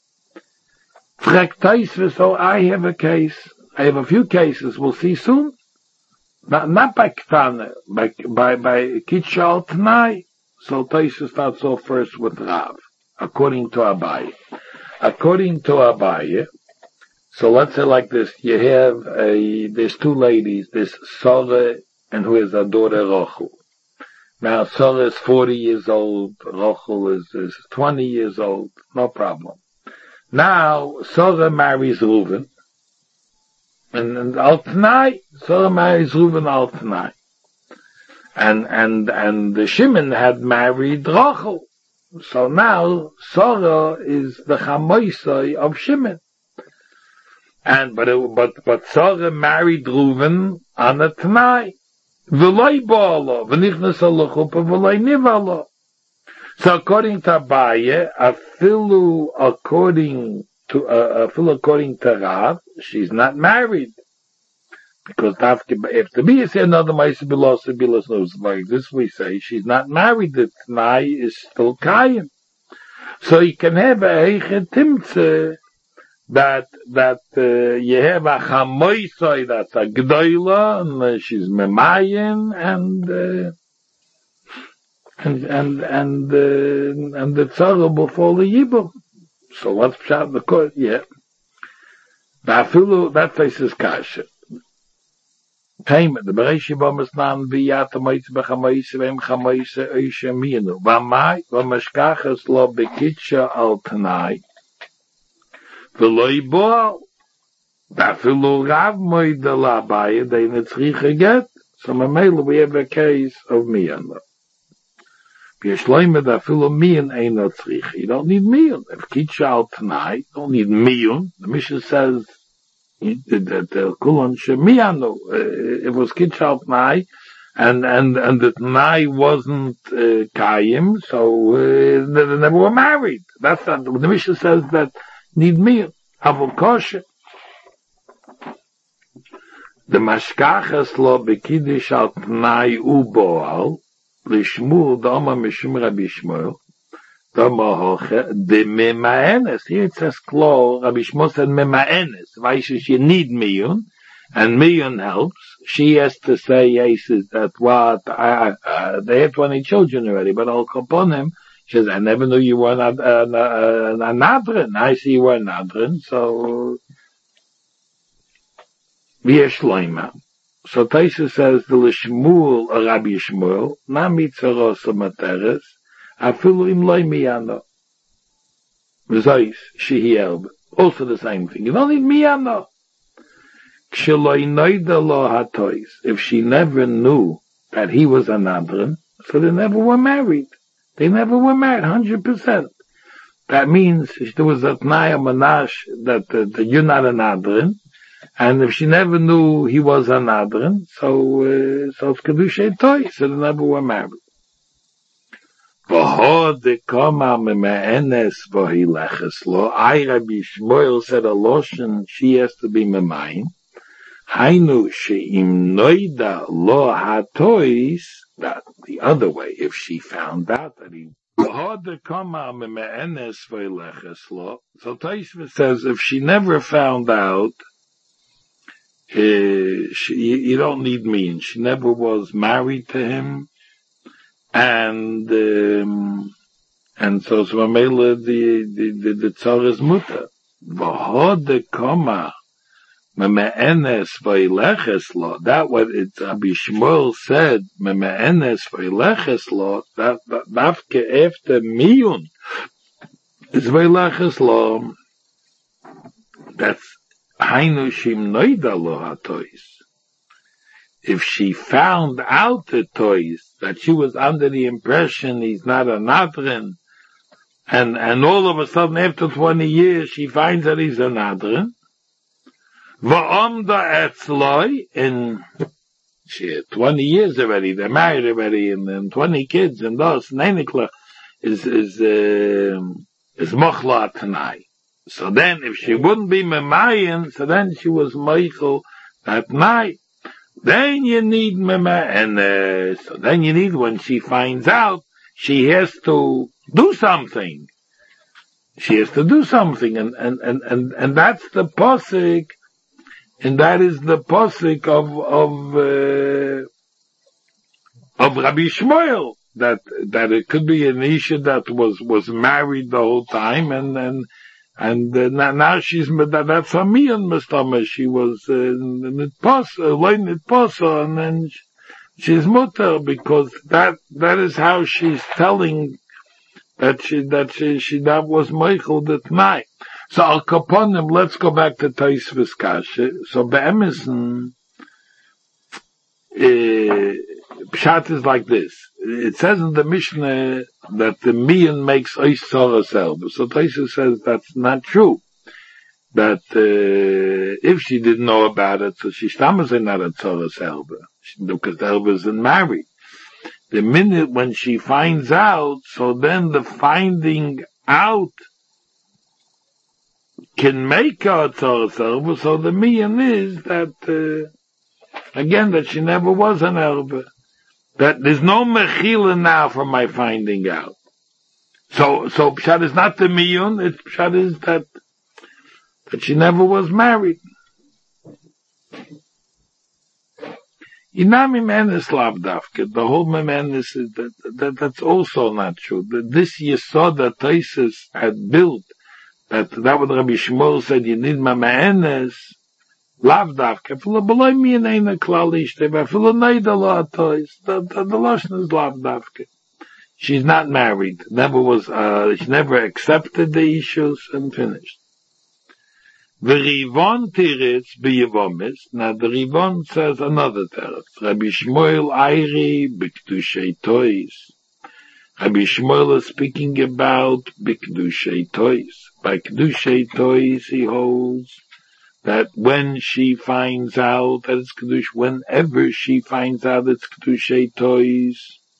So I have a case. I have a few cases. We'll see soon. Not, not by Ktane, by, by, by Kitshal Tnai. So Tosfos starts off first with Rav, according to Abaye. According to Abaye, so let's say like this, you have a, there's two ladies, there's Sarah and who is her daughter Rochel. Now Sarah is forty years old, Rochel is, is twenty years old, no problem. Now Sarah marries Reuven, And, and Al-Tnai, Sarah marries Reuven Al-Tnai. And, and, and the Shimon had married Rachel. So now, Sarah is the Chamoisai of Shimon. And, but, it, but, but Sarah married Reuven on a Tnai. V'loi ba'ala, v'nichnas al-chuppah, v'loi nivala. So according to Abaye, afilu according to uh, uh, according to Rav, she's not married because if the be say another ma'aser bilos bilos knows like this, we say she's not married. The Tnai is still kaim, so you can have a heichet timtze that that uh, you have a chamoisai that's a gdoila and uh, she's memayin and uh, and and and uh, and the tzara before the yibum. So what's pshat the court? Yeah. Ba'afilu, that face is kasha. Payment. The Bereishi Bomas Nan V'yata Moitz B'chamoyse V'em Chamoyse Oisha Minu. V'amai V'mashkachas Lo B'kitsha Al Tanai. V'loi Boal. Ba'afilu Rav Moide La Abaye They Netzricha Get. So Mamela we have a case of Miyana. You don't need miyun. If Kitsha Al Tanai, you don't need miyun. The Mishnah says that the Kulon Shemiyanu, it was Kitsha Al Tanai, and and and the Tanai wasn't uh, Kayim, so uh, they never were married. That's not the Mishnah says that need miyun. Avol kosher. The Mashkachas Lo B'Kiddush Al Tanai Uboal. Lishmul Dama Mishum Rabbi Shmuel Dama Hoche De Memaenes. Here it says Klo. Rabbi Shmuel said Memaenes. Why should you need miyun? And miyun helps. She has to say yes. Is that what? I, uh, they have twenty children already, but I'll upon him. She says, I never knew you were a, a, a, a Nadrin. I see you were a Nadrin. So V'yeshloima. So Taisa says the Lishmul or Rabbi Shmuel, na mitzaros materes, afilu im loy miyano. V'zois, shehi elbe. Also the same thing. You don't need miyana. Ksheloi noida lo hatois. If she never knew that he was a nadrin, so they never were married. They never were married, one hundred percent. That means there was a Tnaya Manash that, uh, that you're not a nadrin, and if she never knew he was a nadrin, so, uh, so it's Kedushay Toy, so they never were married. V'hod kama me'enes v'hi leches lo. I, Rabbi Shmuel, said a lotion, she has to be me'mayim. Hainu she'im noida lo hatois, that the other way, if she found out that he v'hod kama me'enes v'hi leches lo. So Taisva says, if she never found out, uh, she, you, you don't need mean. She never was married to him. And, um, and so, so, Mamela, the, the, the, the Tzar is mutter. V'hod kama, me'enes v'yileches lo. That what it, Rabbi Shmuel said, me'enes v'yileches lo, that, that, dafke after miyun, is v'yileches lo. That's, hainu shim noida lo hatois. If she found out the toys, that she was under the impression he's not a nadrin, and, and all of a sudden after twenty years she finds that he's a nadrin, va'omda etzloi, in, she had twenty years already, they're married already, and, and twenty kids, and thus, Neinikla is, is, uh, is mochla tanai. So then, if she wouldn't be memayin, so then she was meichel that night. Then you need mema, and uh, so then you need, when she finds out, she has to do something. She has to do something, and and and and, and that's the posik, and that is the posik of of uh, of Rabbi Shmuel, that that it could be an isha that was was married the whole time, and and. And uh, now, now she's, that, that's a me and Mustama. She was, uh, nitposa, loy nitposa, and then she, she's mutter, because that, that is how she's telling that she, that she, she, that was Michael that night. So Al Kaponim, let's go back to Taisvis Kasha. So Be'emison, uh, Pshat is like this. It says in the Mishnah that the Mian makes Ois Tzara Selba. So Taisa says that's not true. That uh, if she didn't know about it, so she stammers not a Tzara Selba. Because the Elba isn't married. The minute when she finds out, so then the finding out can make her a Tzara Selba. So the Mian is that, uh, again, that she never was an Elba. That there's no mechila now for my finding out. So, so Pshat is not the miyun, it's Pshat is that, that she never was married. Inami menes lavdafke, the whole menes is that, that, that's also not true. That this yesod that Taisus had built, that, that what Rabbi Shmuel said, you need my menes, lavdafke, for the below me in a klalishte, but for the neida lo atois, the, the, the lashon is lavdafke. She's not married, never was, uh, she never accepted the issues and finished. The Rivon Tiritz B'Yevomis, now the Rivon says another teretz. Rabbi Shmuel Ayri B'Kedushay Tois. Rabbi Shmuel is speaking about B'Kedushay Tois. By Kedushay Tois he holds that when she finds out that it's Kedush, whenever she finds out it's Kedushay Tois,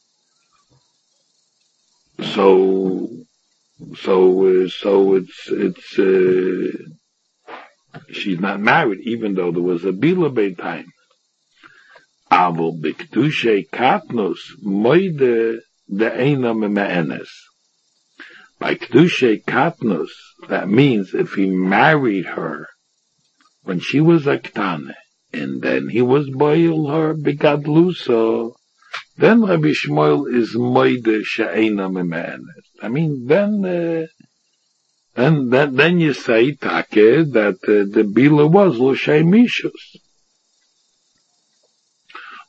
so, so, uh, so it's, it's, uh, she's not married, even though there was a bila beitain. Aval b'kedushay katnos moide de'ena me'enes. By kedushay katnos, that means if he married her when she was a ktane, and then he was boil her bigadluso, then Rabbi Shmuel is moide she'ena me'enes. I mean, then, uh, And then, then you say, Take, that uh, the Bila was L'Shei Mishus.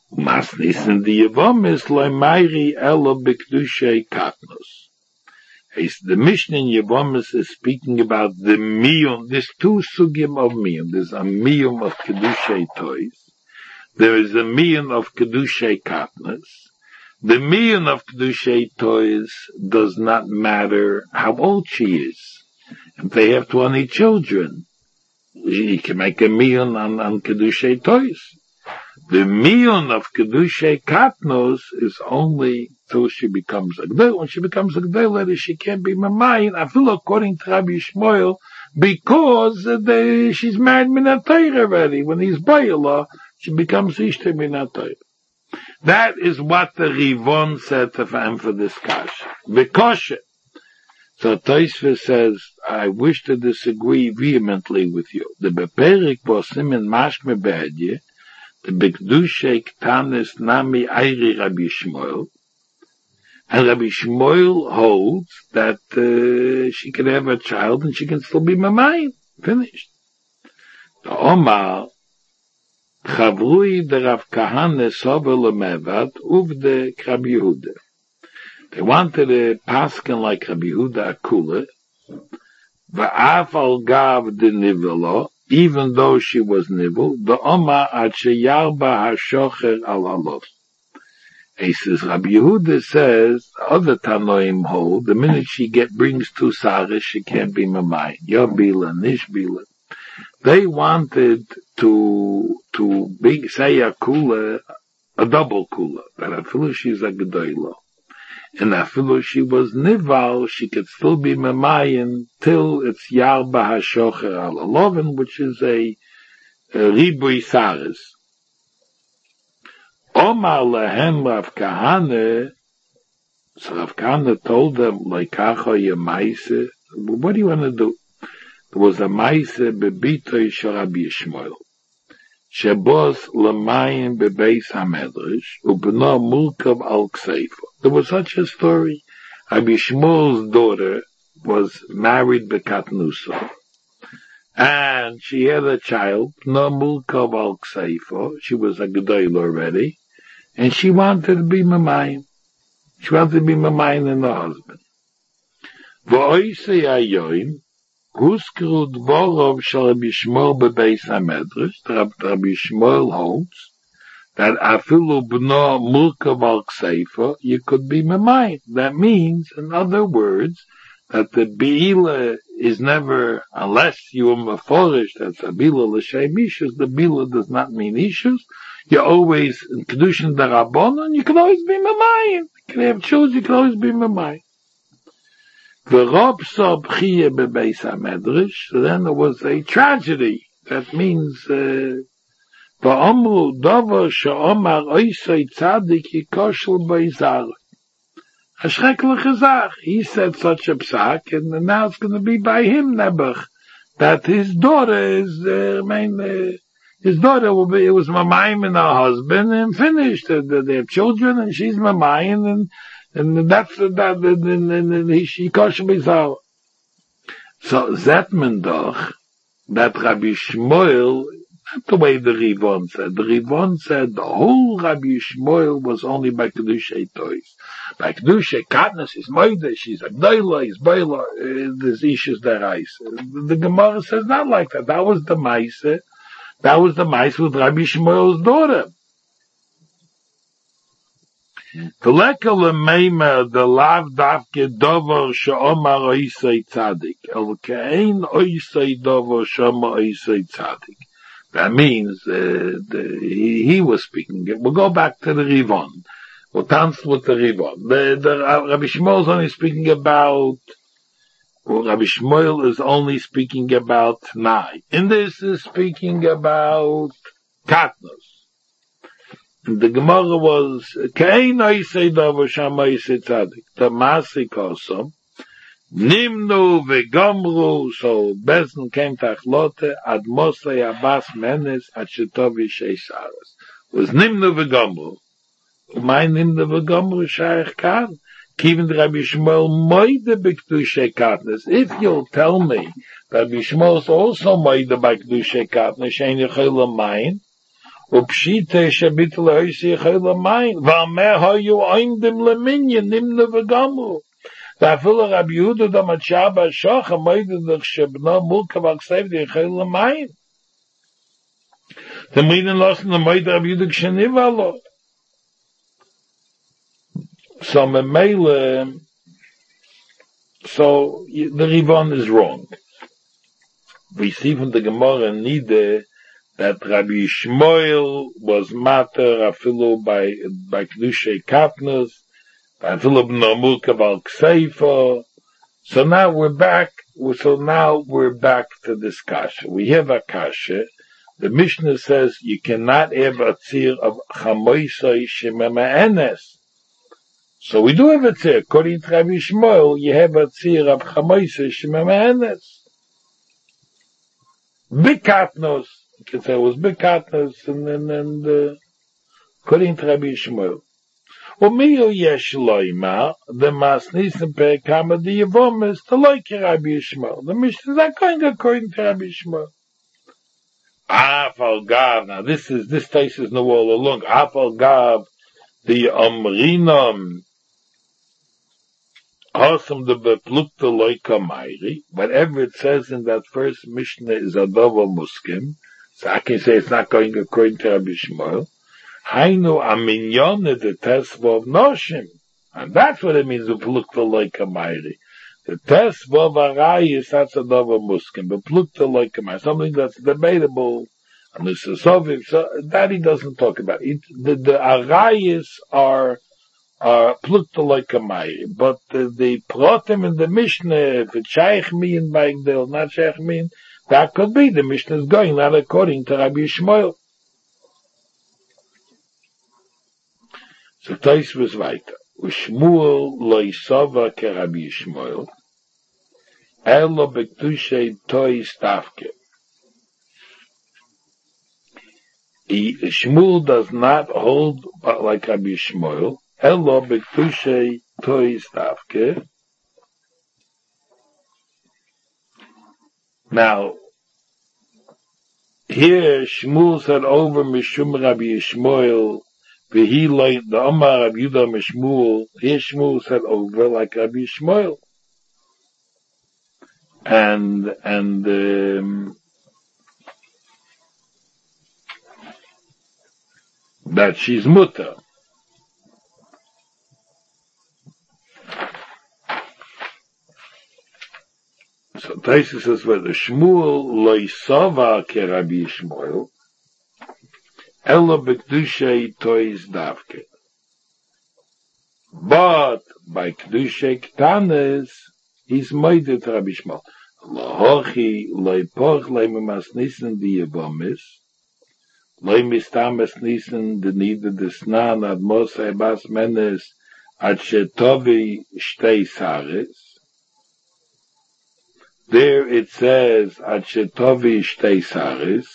Masnis in the Yevom is L'Mayri Elo B'Kedushay Katnos. It's the Mishnah in Yevamos is speaking about the miyum. There's two sugim of miyum. There's a miyum of kedushay toys. There is a miyum of kedushay katnas. The miyum of kedushay toys does not matter how old she is. If they have twenty children, you can make a miyum on, on kedushay toys. The miyum of kedushay katnos is only till she becomes a gdel. When she becomes a gdel, she can't be mamayin. I feel according to Rabbi Shmuel, because they, she's married minatayr already. When he's bayala, she becomes ishte minatayr. That is what the Rivon said to him for this kasha. V'koshe. So Tosfos says, I wish to disagree vehemently with you. The beperik bosim in mashme behedye, the bekdushe ktanis nami ayri Rabbi Shmuel, and Rabbi Shmuel holds that uh, she can have a child and she can still be mamayim. Finished. The Omar, Chavrui de Rav Kahane sober lemevat uvde Rabbi Yehuda. They wanted a paskin like Rabbi Yehuda Akula, va'af al gav de nivelo, even though she was nivel, the Omar ad sheyarba hashocher al alof. He says, Rabbi Yehuda says, other Tanoim hold, the minute she get brings two saras, she can't be mamayim. Yobila, nishbila. They wanted to, to be, say a kula, a double kula, that afilu she's a gedoylo. And afilu she was nival, she could still be mamayim till it's yarba hashocher al aloven, which is a, a ribui saras. Omar lehem Rav Kahane, so Rav Kahane told them, Leikacha ye maise, what do you want to do? There was a maise bebitoy shel Rabbi Shmuel, shebos lemayim bebeis hamedrash, ubno mulkav al kseifa. There was such a story. Rabbi Shmuel's daughter was married bekatnusa, and she had a child, no mulkav al kseifa. She was a gedol already. And she wanted to be mamayim. She wanted to be mamayim in the husband. V'oisei ayoim, huskru dvorov shel Rabbi Shmuel bebeis hamedrash. Rabbi Shmuel holds that afilu b'no mulkav al kseifa, you could be mamayim. That means, in other words, that the beila is never, unless you are meforish, that's a beila l'shem ishus, the beila does not mean ishus. You're always in kedushin darabon, you can always be mamayim. You can have children, you can always be mamayim. The rob sob chiyeh bebeis hamedrash. So then there was a tragedy. That means, va'omru davar she'omar oisei tzadik yikoshel beizar. A schreckliche Sach. He said such a psak, and now it's going to be by him, Nebuch, that his daughter is, uh, I mean, uh, his daughter will be, it was mamayim and her husband, and finished. Uh, they have children, and she's mamayim, and, and that's, uh, that, and, and, and, and he, she kosher bizarre. So, Zetman doch, that Rabbi Shmuel, not the way the Rivon said. The Rivon said the whole Rabbi Shmuel was only by Kedushay Toys. By Kedushay Katnas is Moide, she's a Gdoila, is Boila, there's issues that I said. The Gemara says not like that. That was the Maise. That was the Maise with Rabbi Shmuel's daughter. The Leka Lemeima, the Lav Davke Dover Sha'omar Oisei Tzadik. El Kein Oisei Dover Sha'omar Oisei Tzadik. That means uh, the, he, he was speaking. We'll go back to the Rivon. We'll dance with the Rivon. The, the uh, Rabbi Shmuel is only speaking about. Well, Rabbi Shmuel is only speaking about Nai. And this is speaking about Katnos. And the Gemara was Kain Oisei Dover Shama Oisei Tzadik. The Masi Kosam. Nimnu v'gomru, so Bezdin came to Achlote, ad Mosei Abbas Menes, ad Shetovi Sheisaras. Was Nimnu v'gomru. My Nimnu v'gomru Shaykh Khan. Kivin Rabbi Shmuel Moide b'Kedushay Katnes. If you'll tell me that Rabbi Shmuel is also Moide by Kedushay Katnes, Shein Yechol L'mayin, Upshite Shabit L'hoisi Yechol L'mayin, V'ameh hoyu oindim l'minyan Nimnu v'gomru. ואפילו רבי יהודה דמצ'ה בשוח, המוידדך שבנו מורכב על כסף דיחל למים. אתם רידן לוסן למויד רבי יהודה כשניבה לו. So Memele, so the Rivon is wrong. We see from the Gemara Nide that Rabbi Shmuel was matter afilu by by Kedushay Katnus, by afilu b'nomul kaval kseifa. So now we're back. So now we're back to this kasha. We have a kasha. The Mishnah says you cannot have a tzir of chamoisai shemema'enes. So we do have a tzir. According to Rabbi Shmuel, you have a tzir of chamoisai shemema'enes. Bikatnos. You can say it was Bikatnos, and then, and, uh, according to Rabbi Shmuel. Umiyu yesh loima, the masnisim pe'kama di yevomis, the like Rabbi Shmuel. The Mishnah is not going according to Rabbi Shmuel. Afal gav, now this is, this taste is no all along. Afal gav, the omrinam, awesome the beplukta loika mairi, whatever it says in that first Mishnah is adova muskim, so I can say it's not going according to Rabbi Shmuel. Hainu aminyon the tesva of noshim. And that's what it means, beplukta loika mairi. The tesva of arayis, that's adova muskim, beplukta loika mairi. Something that's debatable, and this is so, so that he doesn't talk about. It, the, the arayis are, are plukta loika mairi. But the, the protim in the Mishnah, if it's shaykh mean by Gdel, not shaykh mean, that could be the Mishnah is going not according to Rabbi Shmuel. So Tais was weiter. Ushmuel lo isova ke Rabbi Shmuel, elo bektushe toi stavke. Shmuel does not hold like Rabbi Shmuel, elo bektushe toi stavke. Now, here Shmuel said over Mishum Rabbi Shmuel, he like the Omar Rabbi Yudah Mishmuel, here Shmuel said over like Rabbi Shmuel. And, and, um, that she's mutter. So Taisa says, well, the Shmuel loisava ke Rabbi Shmuel, elo bekdushay tois davke. But by kedushay ktanes, he's moided Rabbi Shmuel. Lohochi loipoch loimimasnisen di yevomis, loimistamasnisen de nida desnan ad mosai bas menes ad shetovi shtei saris. There it says, Ad shetovi shtei saris.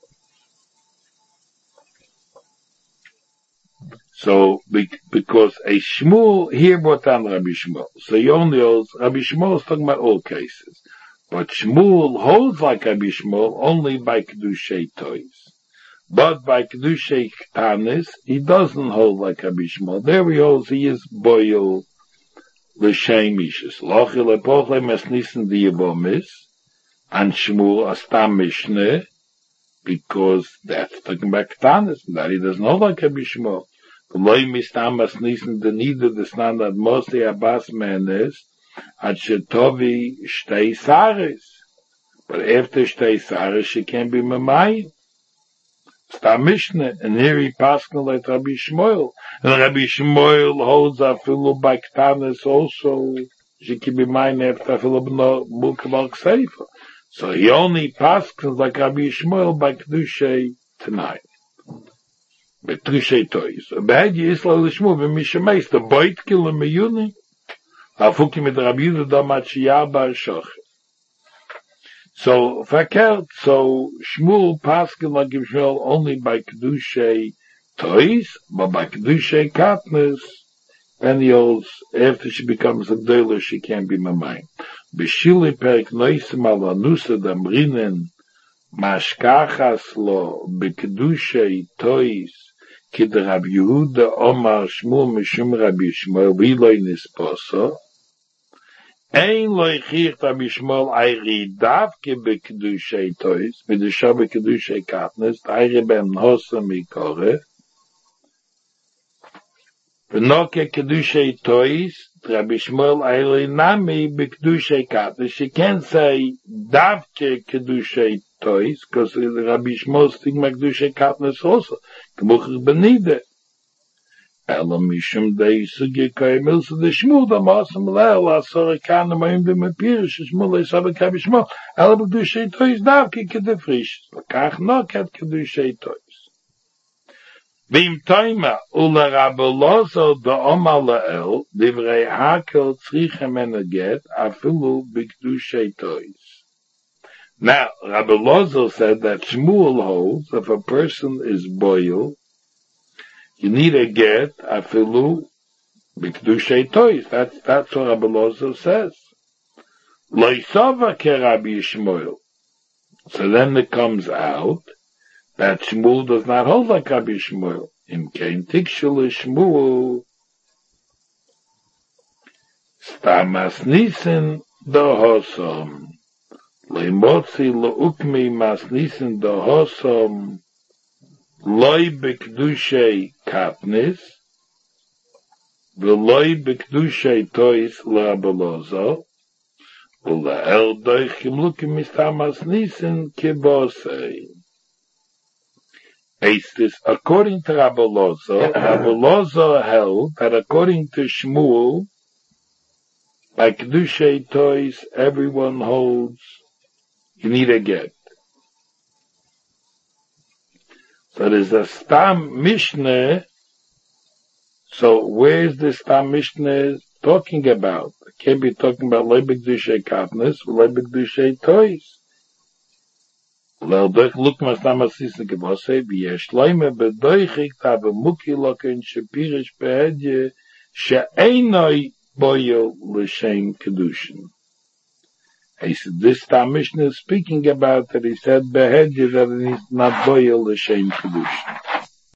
So, because a Shmuel, here brought down Rabbi Shmuel. So he only holds, Rabbi Shmuel is talking about all cases. But Shmuel holds like Rabbi Shmuel only by Kedushay Toys. But by Kedushay Ktanis, he doesn't hold like Rabbi Shmuel. There he holds, he is boil. L'shem ishes. Lochi lepochle mesnisen di yevomis, and Shmuel astam Mishneh, because that's talking about Ktanis, and that he doesn't know like Rabbi Shmuel. V'loi mistam mesnisen de nida desnan ad mosi abbas menes, ad shetovi shtei saris. But after shtei saris, she can't be memayim. Stam Mishneh, and here he paskin like Rabbi Shmuel. And Rabbi Shmuel holds afilu by Ktanis also, she can be mine after afilu b'no kaval kseifa. So he only paskins like Rabbi Shmuel by Kedushay tonight. By Kedushay toys. Behad Yisrael l'shmuel v'mishameis, the boit kil l'meyuni, afuki mit Rabbi Yudah Damachiyah ba'ashochet. So, verkehrt, so Shmuel paskin like Shmuel only by Kedushay toys, but by Kedushay katnes, and he holds, after she becomes a dealer, she can't be mamayim. B'shili perik noisim al anusa damrinen, mashkachas lo, b'kedushay toys, kid Rabbi Yehuda Omar Shmuel mishum Rabbi Shmuel, v'iloi nisposo, Ein loichich da bishmol ayri davke bekdushe tois, mit de shabe kedushe katnes, ayri ben hosse mikore. Venoke kedushe tois, da bishmol ayri nami bekdushe katnes. She can't say davke kedushe tois, because Rabbi Shmuel stigma kedushe katnes also. Kemuchich benide. Ela mishum de suge kaimel so de shmul da masam la so kan ma im dem pirish shmul is aber kab shmul ela du shay tois dav ki ke de frish kach no ket ke du shay tois bim taima ula raboloso do omala el divrei hakel tsrikh men get afulu bik du shay tois. Now Raboloso said that Shmuel holds if a person is boiled, you need a get, afilu, b'kedushay tois. That's, that's what Rabbi Lozo says. Loisava ke Rabbi Shmuel. So then it comes out that Shmuel does not hold like Rabbi Shmuel. Im kein tikshul Shmuel. Stamas nisin do hosom. Leimotzi loukmi mas nisin do hosom. Loi b'kedushay katnis, v'loi b'kedushay tois l'Rabolozo, u'la'el doichim lukim mistamas nisin kibosei. Estis, according to Rabolozo, Rabolozo held that according to Shmuel, by kedushay tois, everyone holds, you need a get. So there's a Stam Mishnah. So where's the Stam Mishnah talking about? It can't be talking about Leibik Dushay Katnis, Leibik Dushay Toys. Leildech look mas namasis nekebose, v'yesh loime bedoichik tabe muki loken shepirish behedye she'enoi boyo l'shem kedushin. He said, this time Mishnah is speaking about that he said behedye that it is not boyo l'shem kedushin.